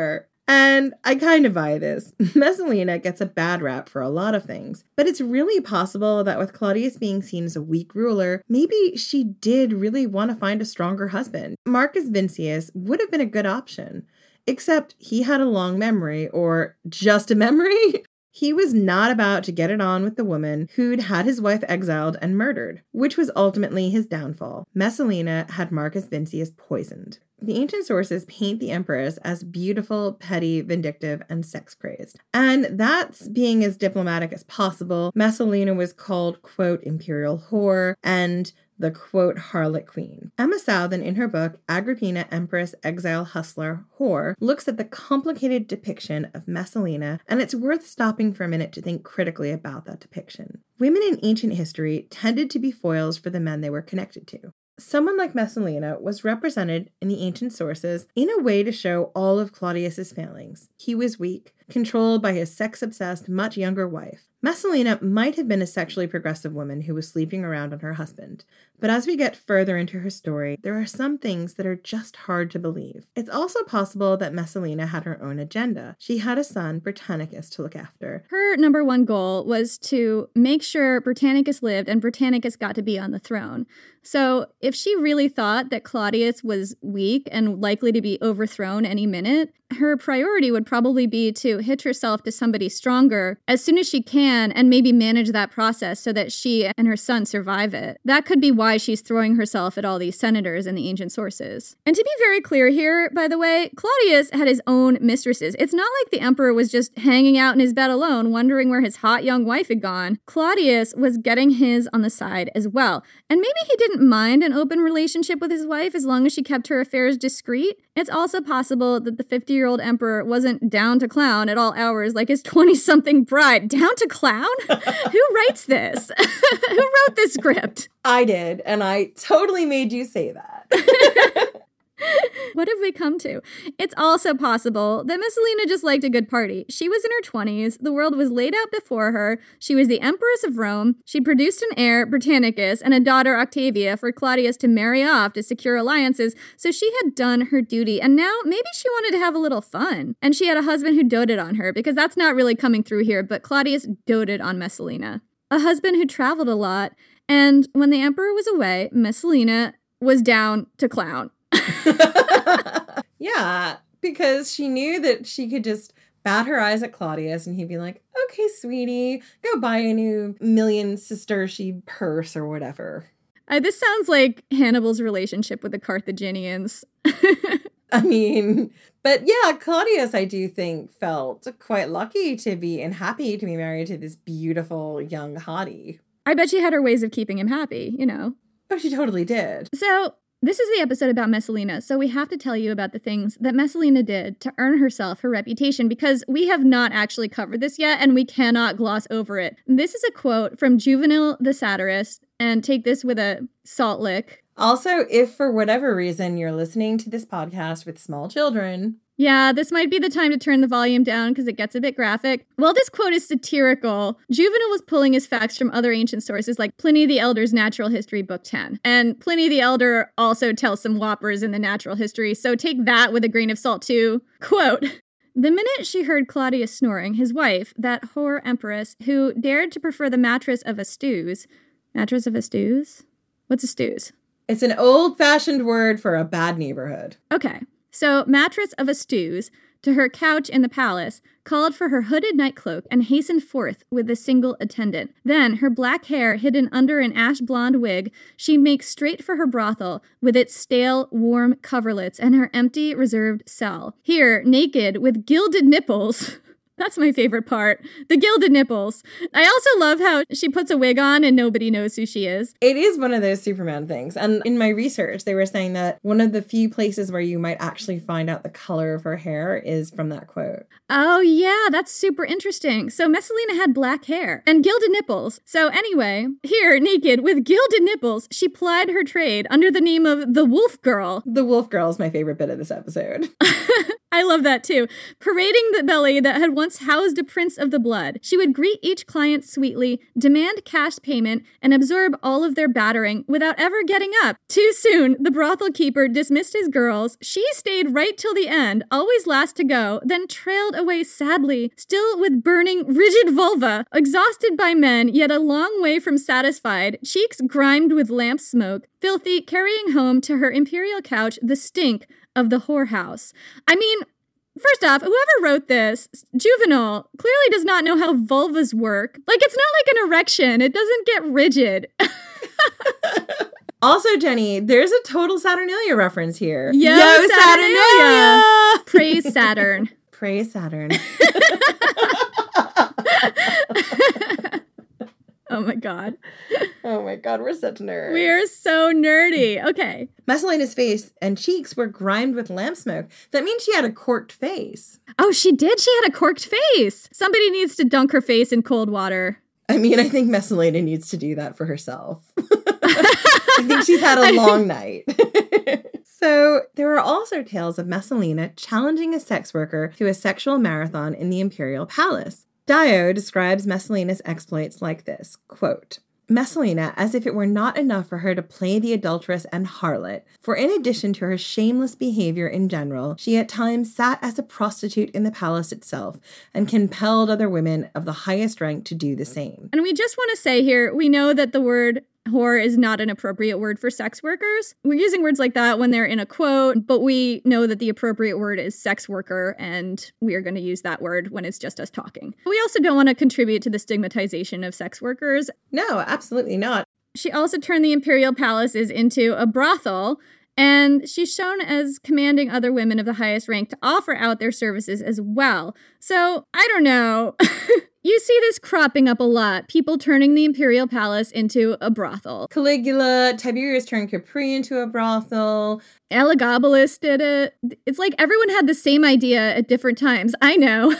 And I kind of buy this. Messalina gets a bad rap for a lot of things, but it's really possible that with Claudius being seen as a weak ruler, maybe she did really want to find a stronger husband. Marcus Vincius would have been a good option, except he had a long memory, or just a memory. He was not about to get it on with the woman who'd had his wife exiled and murdered, which was ultimately his downfall. Messalina had Marcus Vincius poisoned. The ancient sources paint the empress as beautiful, petty, vindictive, and sex-crazed. And that's being as diplomatic as possible. Messalina was called, quote, imperial whore, and the, quote, harlot queen. Emma Southon, in her book, Agrippina, Empress, Exile, Hustler, Whore, looks at the complicated depiction of Messalina, and it's worth stopping for a minute to think critically about that depiction. Women in ancient history tended to be foils for the men they were connected to. Someone like Messalina was represented in the ancient sources in a way to show all of Claudius's failings. He was weak, controlled by his sex-obsessed, much younger wife. Messalina might have been a sexually progressive woman who was sleeping around on her husband, but as we get further into her story, there are some things that are just hard to believe. It's also possible that Messalina had her own agenda. She had a son, Britannicus, to look after. Her number one goal was to make sure Britannicus lived and Britannicus got to be on the throne. So if she really thought that Claudius was weak and likely to be overthrown any minute, her priority would probably be to hitch herself to somebody stronger as soon as she can and maybe manage that process so that she and her son survive it. That could be why she's throwing herself at all these senators in the ancient sources. And to be very clear here, by the way, Claudius had his own mistresses. It's not like the emperor was just hanging out in his bed alone, wondering where his hot young wife had gone. Claudius was getting his on the side as well. And maybe he didn't mind an open relationship with his wife as long as she kept her affairs discreet. It's also possible that the fifty-year-old emperor wasn't down to clown at all hours like his twenty-something bride. Down to clown? Who writes this? Who wrote this script? I did, and I totally made you say that. What have we come to? It's also possible that Messalina just liked a good party. She was in her twenties. The world was laid out before her. She was the Empress of Rome. She produced an heir, Britannicus, and a daughter, Octavia, for Claudius to marry off to secure alliances. So she had done her duty. And now maybe she wanted to have a little fun. And she had a husband who doted on her, because that's not really coming through here, but Claudius doted on Messalina. A husband who traveled a lot. And when the emperor was away, Messalina was down to clown. Yeah, because she knew that she could just bat her eyes at Claudius and he'd be like, okay, sweetie, go buy a new million sestertii purse or whatever. Uh, this sounds like Hannibal's relationship with the Carthaginians. I mean, but yeah, Claudius, I do think, felt quite lucky to be and happy to be married to this beautiful young hottie. I bet she had her ways of keeping him happy, you know. Oh, she totally did. So this is the episode about Messalina, so we have to tell you about the things that Messalina did to earn herself her reputation, because we have not actually covered this yet, and we cannot gloss over it. This is a quote from Juvenal the satirist, and take this with a salt lick. Also, if for whatever reason you're listening to this podcast with small children... Yeah, this might be the time to turn the volume down because it gets a bit graphic. While this quote is satirical, Juvenal was pulling his facts from other ancient sources like Pliny the Elder's Natural History, Book ten. And Pliny the Elder also tells some whoppers in the natural history, so take that with a grain of salt too. Quote, "The minute she heard Claudius snoring, his wife, that whore empress, who dared to prefer the mattress of a stews..." Mattress of a stews? What's a stews? It's an old-fashioned word for a bad neighborhood. Okay. So, mattress of a stews, to her couch in the palace, called for her hooded nightcloak and hastened forth with a single attendant. Then, her black hair hidden under an ash-blonde wig, she makes straight for her brothel, with its stale, warm coverlets and her empty, reserved cell. Here, naked, with gilded nipples... That's my favorite part. The gilded nipples. I also love how she puts a wig on and nobody knows who she is. It is one of those Superman things. And in my research, they were saying that one of the few places where you might actually find out the color of her hair is from that quote. Oh, yeah, that's super interesting. So Messalina had black hair and gilded nipples. So anyway, here, naked, with gilded nipples, she plied her trade under the name of the Wolf Girl. The Wolf Girl is my favorite bit of this episode. I love that too. Parading the belly that had once housed a prince of the blood, she would greet each client sweetly, demand cash payment, and absorb all of their battering without ever getting up. Too soon, the brothel keeper dismissed his girls. She stayed right till the end, always last to go, then trailed away sadly, still with burning, rigid vulva, exhausted by men, yet a long way from satisfied, cheeks grimed with lamp smoke, filthy, carrying home to her imperial couch the stink of the whorehouse. I mean, first off, whoever wrote this, Juvenal, clearly does not know how vulvas work. Like, it's not like an erection. It doesn't get rigid. Also, Jenny, there's a total Saturnalia reference here. Yo, Yo Saturnalia! Saturnalia! Praise Saturn. Praise Saturn. Oh my god. Oh my god, we're such nerds. We're so nerdy. Okay. Messalina's face and cheeks were grimed with lamp smoke. That means she had a corked face. Oh, she did? She had a corked face. Somebody needs to dunk her face in cold water. I mean, I think Messalina needs to do that for herself. I think she's had a long night. So there are also tales of Messalina challenging a sex worker to a sexual marathon in the imperial palace. Dio describes Messalina's exploits like this, quote, Messalina, as if it were not enough for her to play the adulteress and harlot, for in addition to her shameless behavior in general, she at times sat as a prostitute in the palace itself and compelled other women of the highest rank to do the same. And we just want to say here, we know that the word whore is not an appropriate word for sex workers. We're using words like that when they're in a quote, but we know that the appropriate word is sex worker, and we are going to use that word when it's just us talking. We also don't want to contribute to the stigmatization of sex workers. No, absolutely not. She also turned the imperial palaces into a brothel, and she's shown as commanding other women of the highest rank to offer out their services as well. So, I don't know. You see this cropping up a lot, people turning the imperial palace into a brothel. Caligula, Tiberius turned Capri into a brothel. Elagabalus did it. It's like everyone had the same idea at different times. I know.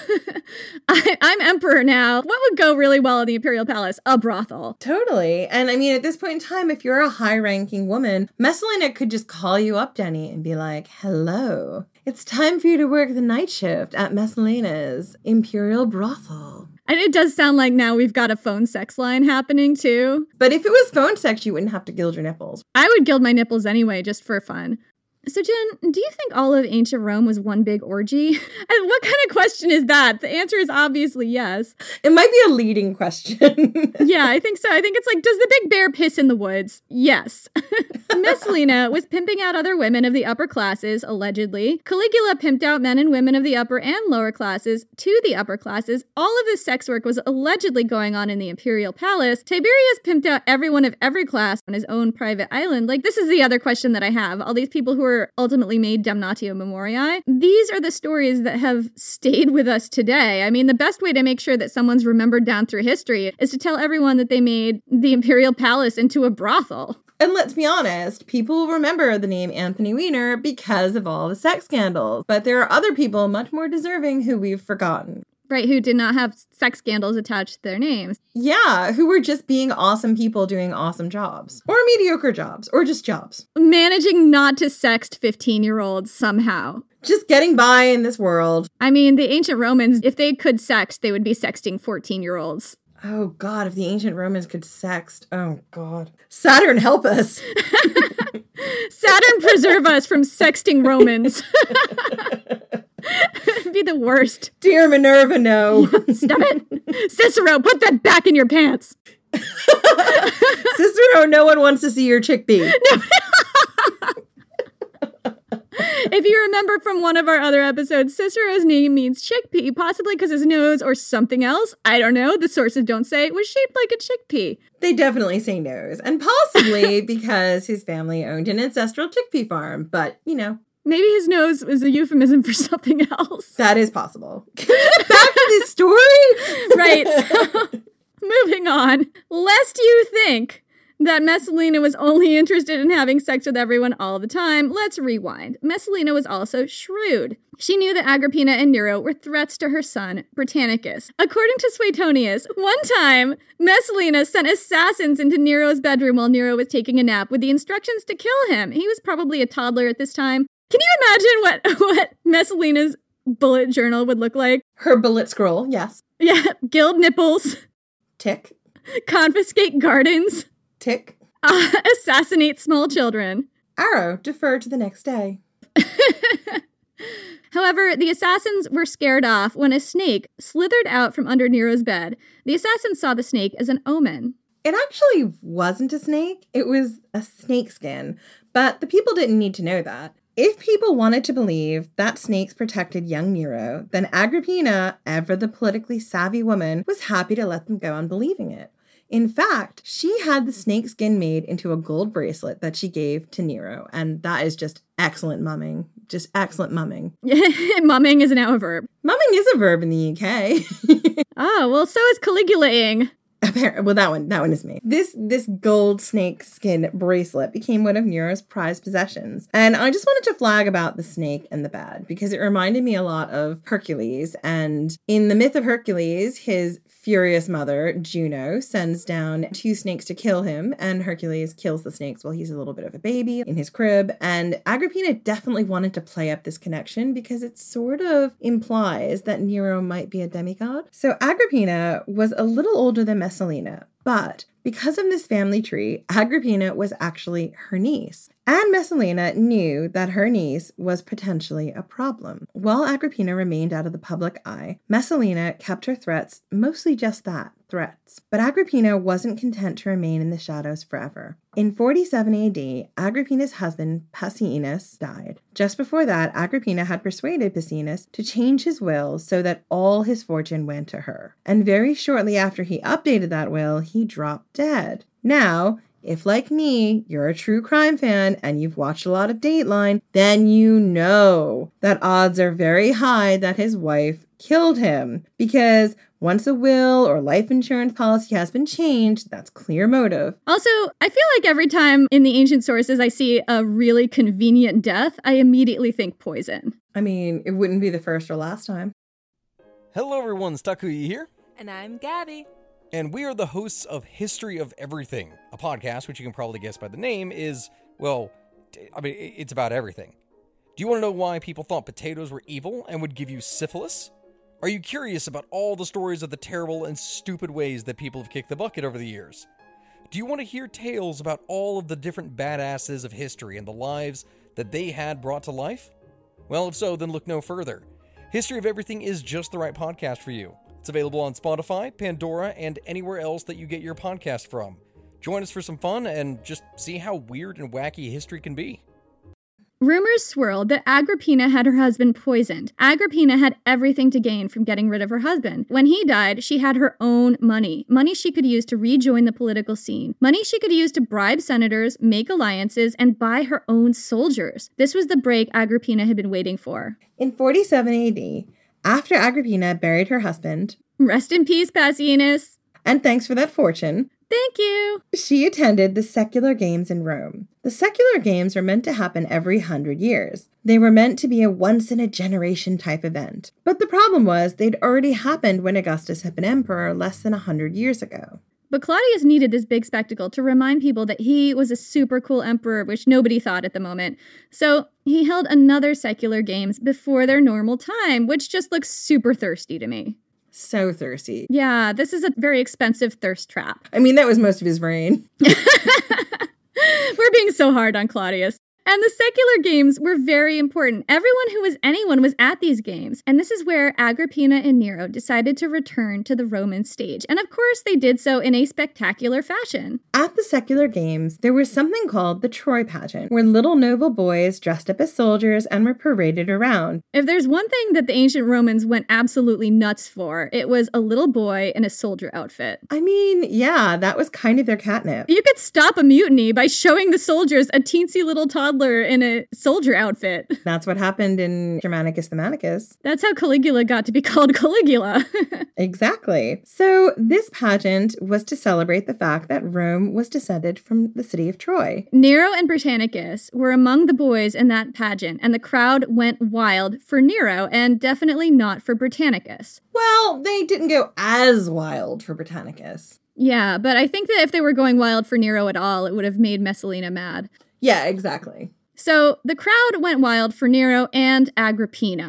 I, I'm emperor now. What would go really well in the imperial palace? A brothel. Totally. And I mean, at this point in time, if you're a high-ranking woman, Messalina could just call you up, Jenny, and be like, hello, it's time for you to work the night shift at Messalina's imperial brothel. And it does sound like now we've got a phone sex line happening, too. But if it was phone sex, you wouldn't have to gild your nipples. I would gild my nipples anyway, just for fun. So, Jen, do you think all of ancient Rome was one big orgy? And what kind of question is that? The answer is obviously yes. It might be a leading question. Yeah, I think so. I think it's like, does the big bear piss in the woods? Yes. Messalina was pimping out other women of the upper classes, allegedly. Caligula pimped out men and women of the upper and lower classes to the upper classes. All of this sex work was allegedly going on in the imperial palace. Tiberius pimped out everyone of every class on his own private island. Like, this is the other question that I have. All these people who are ultimately made damnatio memoriae. These are the stories that have stayed with us today. I mean, the best way to make sure that someone's remembered down through history is to tell everyone that they made the imperial palace into a brothel. And let's be honest, people remember the name Anthony Weiner because of all the sex scandals. But there are other people much more deserving who we've forgotten. Right, who did not have sex scandals attached to their names. Yeah, who were just being awesome people doing awesome jobs. Or mediocre jobs. Or just jobs. Managing not to sext fifteen-year-olds somehow. Just getting by in this world. I mean, the ancient Romans, if they could sext, they would be sexting fourteen-year-olds. Oh, God, if the ancient Romans could sext. Oh, God. Saturn, help us. Saturn preserve us from sexting Romans. It'd be the worst. Dear Minerva, no. Stop it. Cicero, put that back in your pants. Cicero, no one wants to see your chickpea. No. If you remember from one of our other episodes, Cicero's name means chickpea, possibly because his nose or something else, I don't know, the sources don't say, was shaped like a chickpea. They definitely say nose, and possibly because his family owned an ancestral chickpea farm, but, you know. Maybe his nose is a euphemism for something else. That is possible. Can we get back to this story? Right. So, moving on. Lest you think that Messalina was only interested in having sex with everyone all the time, let's rewind. Messalina was also shrewd. She knew that Agrippina and Nero were threats to her son, Britannicus. According to Suetonius, one time, Messalina sent assassins into Nero's bedroom while Nero was taking a nap with the instructions to kill him. He was probably a toddler at this time. Can you imagine what, what Messalina's bullet journal would look like. Her bullet scroll, yes. Yeah, gild nipples. Tick. Confiscate gardens. Tick. Uh, assassinate small children. Arrow, defer to the next day. However, the assassins were scared off when a snake slithered out from under Nero's bed. The assassins saw the snake as an omen. It actually wasn't a snake. It was a snakeskin. But the people didn't need to know that. If people wanted to believe that snakes protected young Nero, then Agrippina, ever the politically savvy woman, was happy to let them go on believing it. In fact, she had the snakeskin made into a gold bracelet that she gave to Nero, and that is just excellent mumming. Just excellent mumming. Mumming is now a verb. Mumming is a verb in the U K. Oh, well, so is Caligula-ing. Apparently, well, that one, that one is me. This this gold snake skin bracelet became one of Nero's prized possessions. And I just wanted to flag about the snake and the bed because it reminded me a lot of Hercules. And in the myth of Hercules, his furious mother, Juno, sends down two snakes to kill him, and Hercules kills the snakes while he's a little bit of a baby in his crib. And Agrippina definitely wanted to play up this connection because it sort of implies that Nero might be a demigod. So Agrippina was a little older than Messalina, but because of this family tree, Agrippina was actually her niece. And Messalina knew that her niece was potentially a problem. While Agrippina remained out of the public eye, Messalina kept her threats mostly just that, threats. But Agrippina wasn't content to remain in the shadows forever. In forty-seven A D, Agrippina's husband, Paesinus, died. Just before that, Agrippina had persuaded Paesinus to change his will so that all his fortune went to her. And very shortly after he updated that will, he dropped dead. Now, if, like me, you're a true crime fan and you've watched a lot of Dateline, then you know that odds are very high that his wife killed him. Because once a will or life insurance policy has been changed, that's clear motive. Also, I feel like every time in the ancient sources I see a really convenient death, I immediately think poison. I mean, it wouldn't be the first or last time. Hello everyone, Stakuyi here. And I'm Gabby. And we are the hosts of History of Everything, a podcast which you can probably guess by the name is, well, I mean, it's about everything. Do you want to know why people thought potatoes were evil and would give you syphilis? Are you curious about all the stories of the terrible and stupid ways that people have kicked the bucket over the years? Do you want to hear tales about all of the different badasses of history and the lives that they had brought to life? Well, if so, then look no further. History of Everything is just the right podcast for you. It's available on Spotify, Pandora, and anywhere else that you get your podcast from. Join us for some fun and just see how weird and wacky history can be. Rumors swirled that Agrippina had her husband poisoned. Agrippina had everything to gain from getting rid of her husband. When he died, she had her own money. Money she could use to rejoin the political scene. Money she could use to bribe senators, make alliances, and buy her own soldiers. This was the break Agrippina had been waiting for. In forty-seven A D, after Agrippina buried her husband, rest in peace, Paesinus, and thanks for that fortune, thank you, she attended the secular games in Rome. The secular games were meant to happen every hundred years. They were meant to be a once-in-a-generation type event. But the problem was they'd already happened when Augustus had been emperor less than a hundred years ago. But Claudius needed this big spectacle to remind people that he was a super cool emperor, which nobody thought at the moment. So he held another secular games before their normal time, which just looks super thirsty to me. So thirsty. Yeah, this is a very expensive thirst trap. I mean, that was most of his reign. We're being so hard on Claudius. And the secular games were very important. Everyone who was anyone was at these games. And this is where Agrippina and Nero decided to return to the Roman stage. And of course, they did so in a spectacular fashion. At the secular games, there was something called the Troy pageant, where little noble boys dressed up as soldiers and were paraded around. If there's one thing that the ancient Romans went absolutely nuts for, it was a little boy in a soldier outfit. I mean, yeah, that was kind of their catnip. You could stop a mutiny by showing the soldiers a teensy little toddler in a soldier outfit. That's what happened in Germanicus the Manicus. That's how Caligula got to be called Caligula. Exactly. So this pageant was to celebrate the fact that Rome was descended from the city of Troy. Nero and Britannicus were among the boys in that pageant, and the crowd went wild for Nero and definitely not for Britannicus. Well, they didn't go as wild for Britannicus. Yeah, but I think that if they were going wild for Nero at all, it would have made Messalina mad. Yeah, exactly. So the crowd went wild for Nero and Agrippina.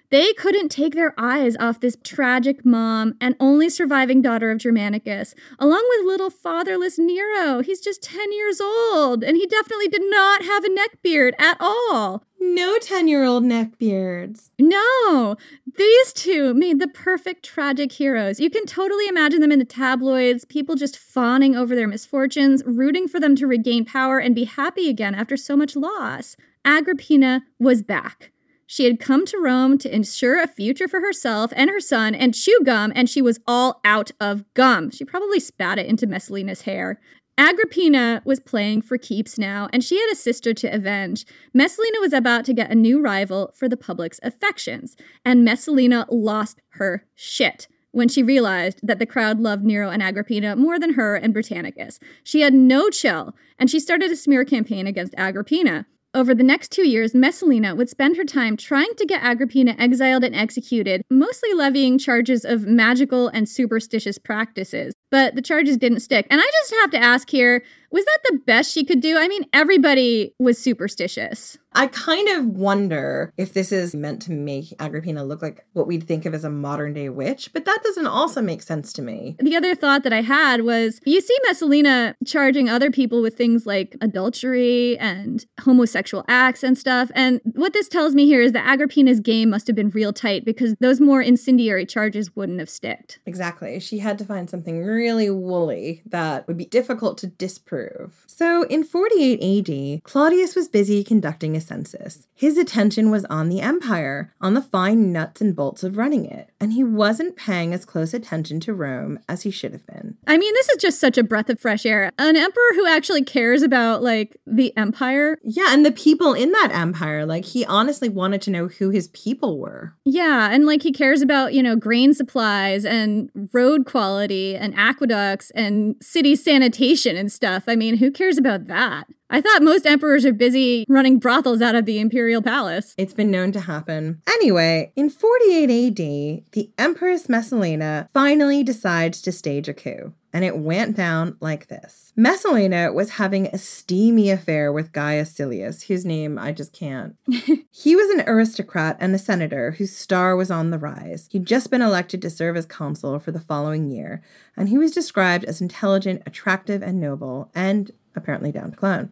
They couldn't take their eyes off this tragic mom and only surviving daughter of Germanicus, along with little fatherless Nero. He's just ten years old, and he definitely did not have a neckbeard at all. No ten-year-old neckbeards. No, these two made the perfect tragic heroes. You can totally imagine them in the tabloids, people just fawning over their misfortunes, rooting for them to regain power and be happy again after so much loss. Agrippina was back. She had come to Rome to ensure a future for herself and her son and chew gum, and she was all out of gum. She probably spat it into Messalina's hair. Agrippina was playing for keeps now, and she had a sister to avenge. Messalina was about to get a new rival for the public's affections, and Messalina lost her shit when she realized that the crowd loved Nero and Agrippina more than her and Britannicus. She had no chill, and she started a smear campaign against Agrippina. Over the next two years, Messalina would spend her time trying to get Agrippina exiled and executed, mostly levying charges of magical and superstitious practices. But the charges didn't stick. And I just have to ask here, was that the best she could do? I mean, everybody was superstitious. I kind of wonder if this is meant to make Agrippina look like what we'd think of as a modern-day witch, but that doesn't also make sense to me. The other thought that I had was, you see Messalina charging other people with things like adultery and homosexual acts and stuff, and what this tells me here is that Agrippina's game must have been real tight because those more incendiary charges wouldn't have sticked. Exactly. She had to find something really woolly that would be difficult to disprove. So in forty-eight A D, Claudius was busy conducting a census. His attention was on the empire, on the fine nuts and bolts of running it, and he wasn't paying as close attention to Rome as he should have been. I mean, this is just such a breath of fresh air. An emperor who actually cares about, like, the empire. Yeah, and the people in that empire. Like, he honestly wanted to know who his people were. Yeah, and, like, he cares about, you know, grain supplies and road quality and aqueducts and city sanitation and stuff. I mean, who cares about that? I thought most emperors are busy running brothels out of the imperial palace. It's been known to happen. Anyway, in forty-eight A D, the Empress Messalina finally decides to stage a coup. And it went down like this. Messalina was having a steamy affair with Gaius Silius, whose name I just can't. He was an aristocrat and a senator whose star was on the rise. He'd just been elected to serve as consul for the following year, and he was described as intelligent, attractive, and noble, and apparently down to clown.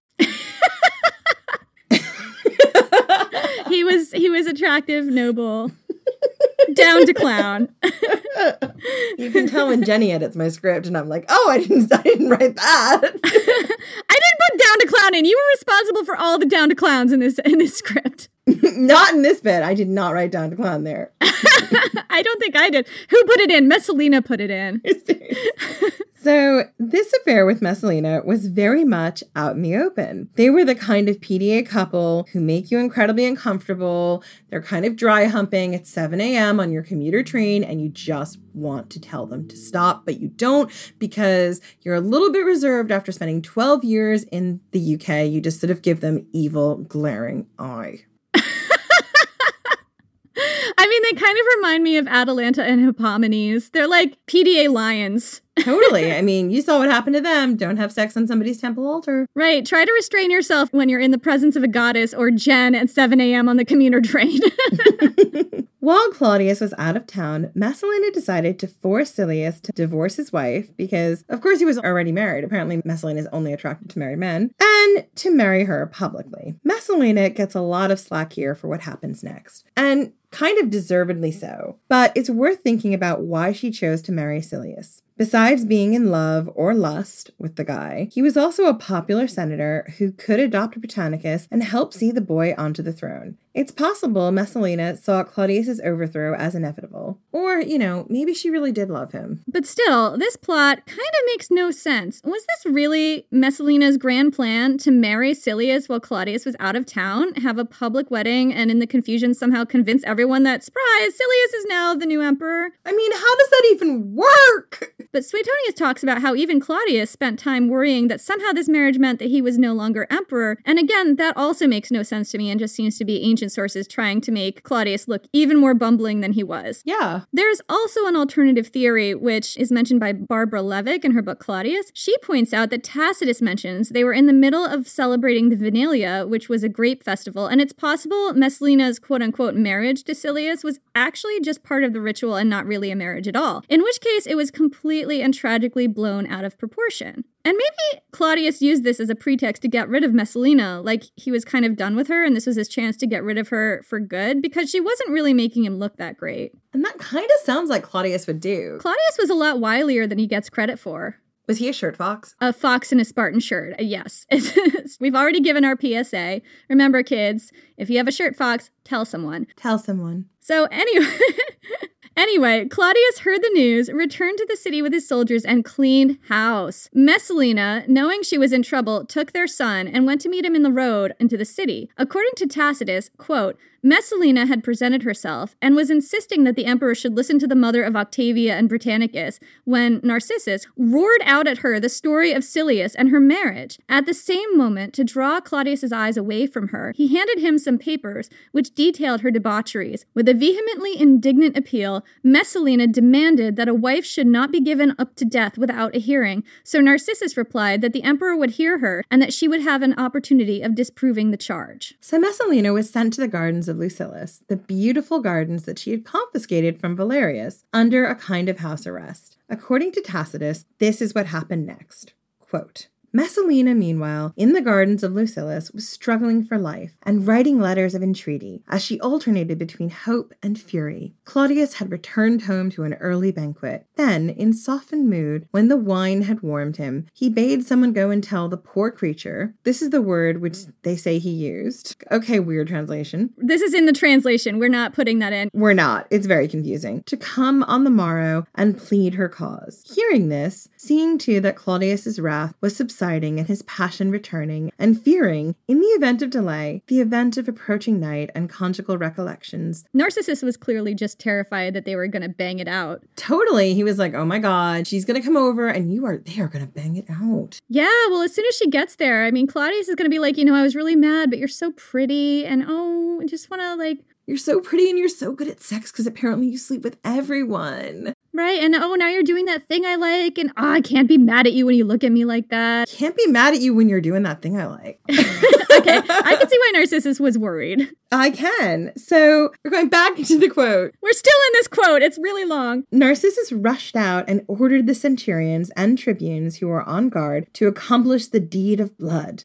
He was he was attractive, noble, down to clown. You can tell when Jenny edits my script, and I'm like, oh, I didn't, I didn't write that. I didn't put down to clown in. You were responsible for all the down to clowns in this in this script. Not in this bit. I did not write down to clown there. I don't think I did. Who put it in? Messalina put it in. So this affair with Messalina was very much out in the open. They were the kind of P D A couple who make you incredibly uncomfortable. They're kind of dry humping at seven a.m. on your commuter train, and you just want to tell them to stop, but you don't because you're a little bit reserved after spending twelve years in the U K. You just sort of give them evil, glaring eye. I mean, they kind of remind me of Atalanta and Hippomenes. They're like P D A lions. Totally. I mean, you saw what happened to them. Don't have sex on somebody's temple altar. Right. Try to restrain yourself when you're in the presence of a goddess or Jen at seven a.m. on the commuter train. While Claudius was out of town, Messalina decided to force Silius to divorce his wife because, of course, he was already married. Apparently, Messalina is only attracted to married men, and to marry her publicly. Messalina gets a lot of slack here for what happens next, and kind of deservedly so. But it's worth thinking about why she chose to marry Silius. Besides being in love or lust with the guy, he was also a popular senator who could adopt Britannicus and help see the boy onto the throne. It's possible Messalina saw Claudius's overthrow as inevitable. Or, you know, maybe she really did love him. But still, this plot kind of makes no sense. Was this really Messalina's grand plan to marry Silius while Claudius was out of town, have a public wedding, and in the confusion somehow convince everyone that, surprise, Silius is now the new emperor? I mean, how does that even work? But Suetonius talks about how even Claudius spent time worrying that somehow this marriage meant that he was no longer emperor. And again, that also makes no sense to me and just seems to be ancient sources trying to make Claudius look even more bumbling than he was. Yeah. There's also an alternative theory, which is mentioned by Barbara Levick in her book Claudius. She points out that Tacitus mentions they were in the middle of celebrating the Vinalia, which was a grape festival, and it's possible Messalina's quote-unquote marriage to Silius was actually just part of the ritual and not really a marriage at all, in which case it was completely and tragically blown out of proportion. And maybe Claudius used this as a pretext to get rid of Messalina, like he was kind of done with her and this was his chance to get rid of her for good, because she wasn't really making him look that great. And that kind of sounds like Claudius would do. Claudius was a lot wilier than he gets credit for. Was he a shirt fox? A fox in a Spartan shirt, uh, yes. We've already given our P S A. Remember, kids, if you have a shirt fox, tell someone. Tell someone. So anyway... Anyway, Claudius heard the news, returned to the city with his soldiers, and cleaned house. Messalina, knowing she was in trouble, took their son and went to meet him in the road into the city. According to Tacitus, quote, Messalina had presented herself and was insisting that the emperor should listen to the mother of Octavia and Britannicus when Narcissus roared out at her the story of Silius and her marriage. At the same moment, to draw Claudius's eyes away from her, he handed him some papers which detailed her debaucheries. With a vehemently indignant appeal, Messalina demanded that a wife should not be given up to death without a hearing, so Narcissus replied that the emperor would hear her and that she would have an opportunity of disproving the charge. So Messalina was sent to the gardens of Lucilius, the beautiful gardens that she had confiscated from Valerius, under a kind of house arrest. According to Tacitus, this is what happened next. Quote, Messalina, meanwhile, in the gardens of Lucilius, was struggling for life and writing letters of entreaty as she alternated between hope and fury. Claudius had returned home to an early banquet. Then, in softened mood, when the wine had warmed him, he bade someone go and tell the poor creature, this is the word which they say he used. Okay, weird translation. This is in the translation. We're not putting that in. We're not. It's very confusing. To come on the morrow and plead her cause. Hearing this, seeing too that Claudius's wrath was subsiding and his passion returning, and fearing, in the event of delay, the event of approaching night and conjugal recollections. Narcissus was clearly just terrified that they were going to bang it out. Totally. He was like, oh my God, she's going to come over and you are, they are going to bang it out. Yeah, well, as soon as she gets there, I mean, Claudius is going to be like, you know, I was really mad, but you're so pretty, and oh, I just want to like... You're so pretty and you're so good at sex because apparently you sleep with everyone. Right, and oh, now you're doing that thing I like, and oh, I can't be mad at you when you look at me like that. Can't be mad at you when you're doing that thing I like. Okay, I can see why Narcissus was worried. I can. So we're going back into the quote. We're still in this quote. It's really long. Narcissus rushed out and ordered the centurions and tribunes who were on guard to accomplish the deed of blood.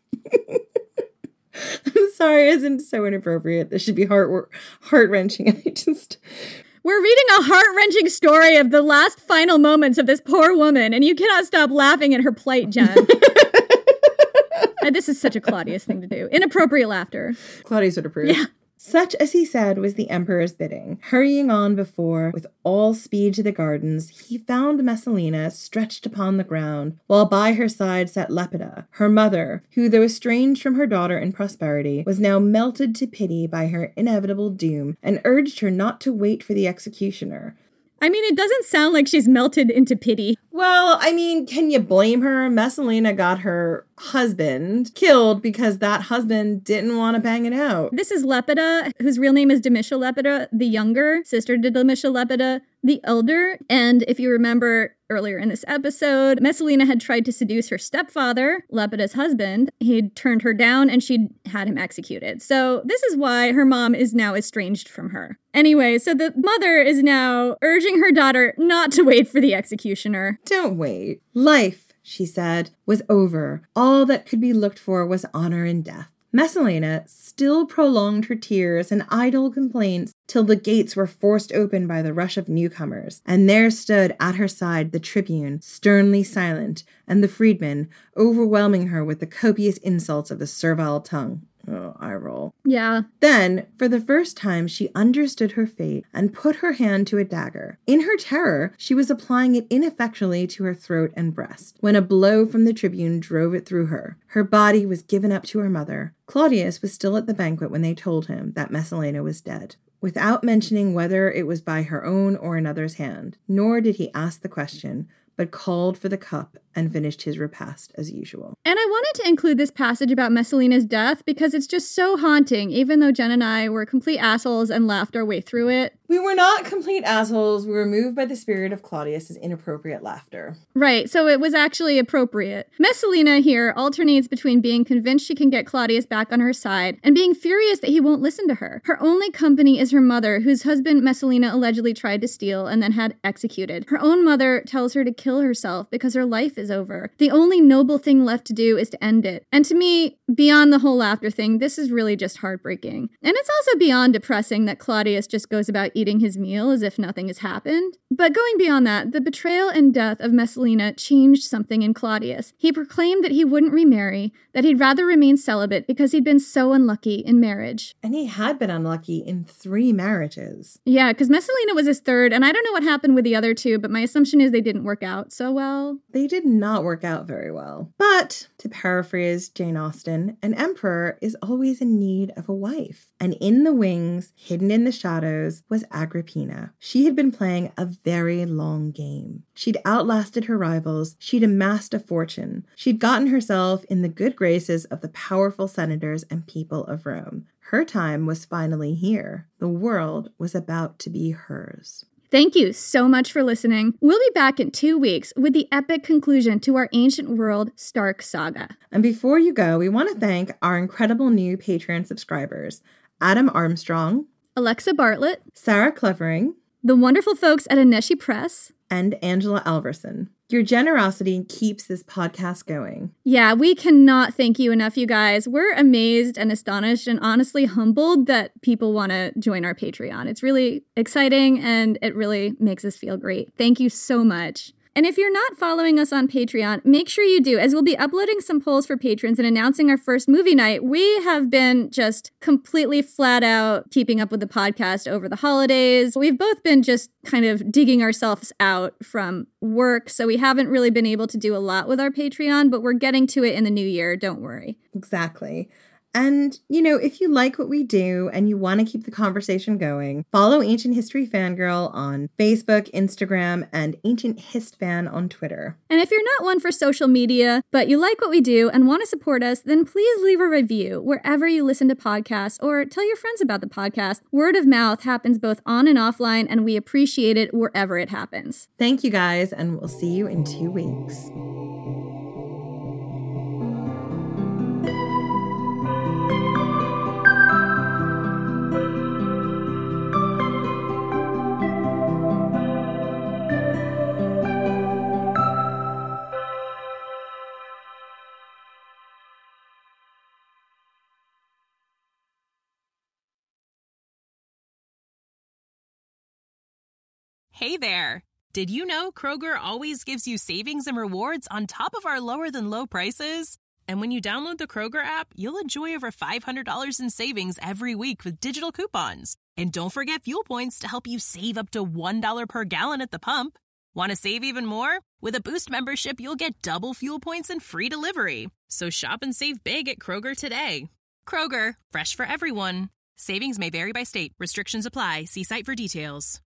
I'm sorry, isn't so inappropriate. This should be heart heart-wrenching. And I just... We're reading a heart-wrenching story of the last final moments of this poor woman, and you cannot stop laughing at her plight, Jen. This is such a Claudius thing to do. Inappropriate laughter. Claudius would approve. Yeah. Such as he said was the emperor's bidding. Hurrying on before, with all speed to the gardens, he found Messalina stretched upon the ground, while by her side sat Lepida, her mother, who, though estranged from her daughter in prosperity, was now melted to pity by her inevitable doom, and urged her not to wait for the executioner. I mean, it doesn't sound like she's melted into pity. Well, I mean, can you blame her? Messalina got her husband killed because that husband didn't want to bang it out. This is Lepida, whose real name is Domitia Lepida, the younger sister to Domitia Lepida, the elder. And if you remember earlier in this episode, Messalina had tried to seduce her stepfather, Lepida's husband. He'd turned her down and she'd had him executed. So this is why her mom is now estranged from her. Anyway, so the mother is now urging her daughter not to wait for the executioner. Don't wait. Life, she said, was over. All that could be looked for was honor in death. Messalina still prolonged her tears and idle complaints till the gates were forced open by the rush of newcomers, and there stood at her side the tribune, sternly silent, and the freedman, overwhelming her with the copious insults of a servile tongue. Oh, eye roll. Yeah. Then, for the first time, she understood her fate and put her hand to a dagger. In her terror, she was applying it ineffectually to her throat and breast, when a blow from the tribune drove it through her. Her body was given up to her mother. Claudius was still at the banquet when they told him that Messalina was dead, without mentioning whether it was by her own or another's hand. Nor did he ask the question, but called for the cup and finished his repast as usual. And I wanted to include this passage about Messalina's death because it's just so haunting, even though Jen and I were complete assholes and laughed our way through it. We were not complete assholes. We were moved by the spirit of Claudius's inappropriate laughter. Right, so it was actually appropriate. Messalina here alternates between being convinced she can get Claudius back on her side and being furious that he won't listen to her. Her only company is her mother, whose husband Messalina allegedly tried to steal and then had executed. Her own mother tells her to kill herself because her life is over. The only noble thing left to do is to end it. And to me, beyond the whole laughter thing, this is really just heartbreaking. And it's also beyond depressing that Claudius just goes about eating his meal as if nothing has happened. But going beyond that, the betrayal and death of Messalina changed something in Claudius. He proclaimed that he wouldn't remarry, that he'd rather remain celibate because he'd been so unlucky in marriage. And he had been unlucky in three marriages. Yeah, because Messalina was his third, and I don't know what happened with the other two, but my assumption is they didn't work out so well. They did not work out very well. But, to paraphrase Jane Austen, an emperor is always in need of a wife. And in the wings, hidden in the shadows, was Agrippina. She had been playing a very long game. She'd outlasted her rivals. She'd amassed a fortune. She'd gotten herself in the good graces of the powerful senators and people of Rome. Her time was finally here. The world was about to be hers. Thank you so much for listening. We'll be back in two weeks with the epic conclusion to our Ancient World Stark saga. And before you go, we want to thank our incredible new Patreon subscribers, Adam Armstrong, Alexa Bartlett, Sarah Clevering, the wonderful folks at Aneshi Press, and Angela Alverson. Your generosity keeps this podcast going. Yeah, we cannot thank you enough, you guys. We're amazed and astonished and honestly humbled that people want to join our Patreon. It's really exciting and it really makes us feel great. Thank you so much. And if you're not following us on Patreon, make sure you do, as we'll be uploading some polls for patrons and announcing our first movie night. We have been just completely flat out keeping up with the podcast over the holidays. We've both been just kind of digging ourselves out from work, so we haven't really been able to do a lot with our Patreon, but we're getting to it in the new year, don't worry. Exactly. And, you know, if you like what we do and you want to keep the conversation going, follow Ancient History Fangirl on Facebook, Instagram, and Ancient Hist Fan on Twitter. And if you're not one for social media, but you like what we do and want to support us, then please leave a review wherever you listen to podcasts or tell your friends about the podcast. Word of mouth happens both on and offline, and we appreciate it wherever it happens. Thank you guys, and we'll see you in two weeks. Hey there! Did you know Kroger always gives you savings and rewards on top of our lower-than-low prices? And when you download the Kroger app, you'll enjoy over five hundred dollars in savings every week with digital coupons. And don't forget fuel points to help you save up to one dollar per gallon at the pump. Want to save even more? With a Boost membership, you'll get double fuel points and free delivery. So shop and save big at Kroger today. Kroger, fresh for everyone. Savings may vary by state. Restrictions apply. See site for details.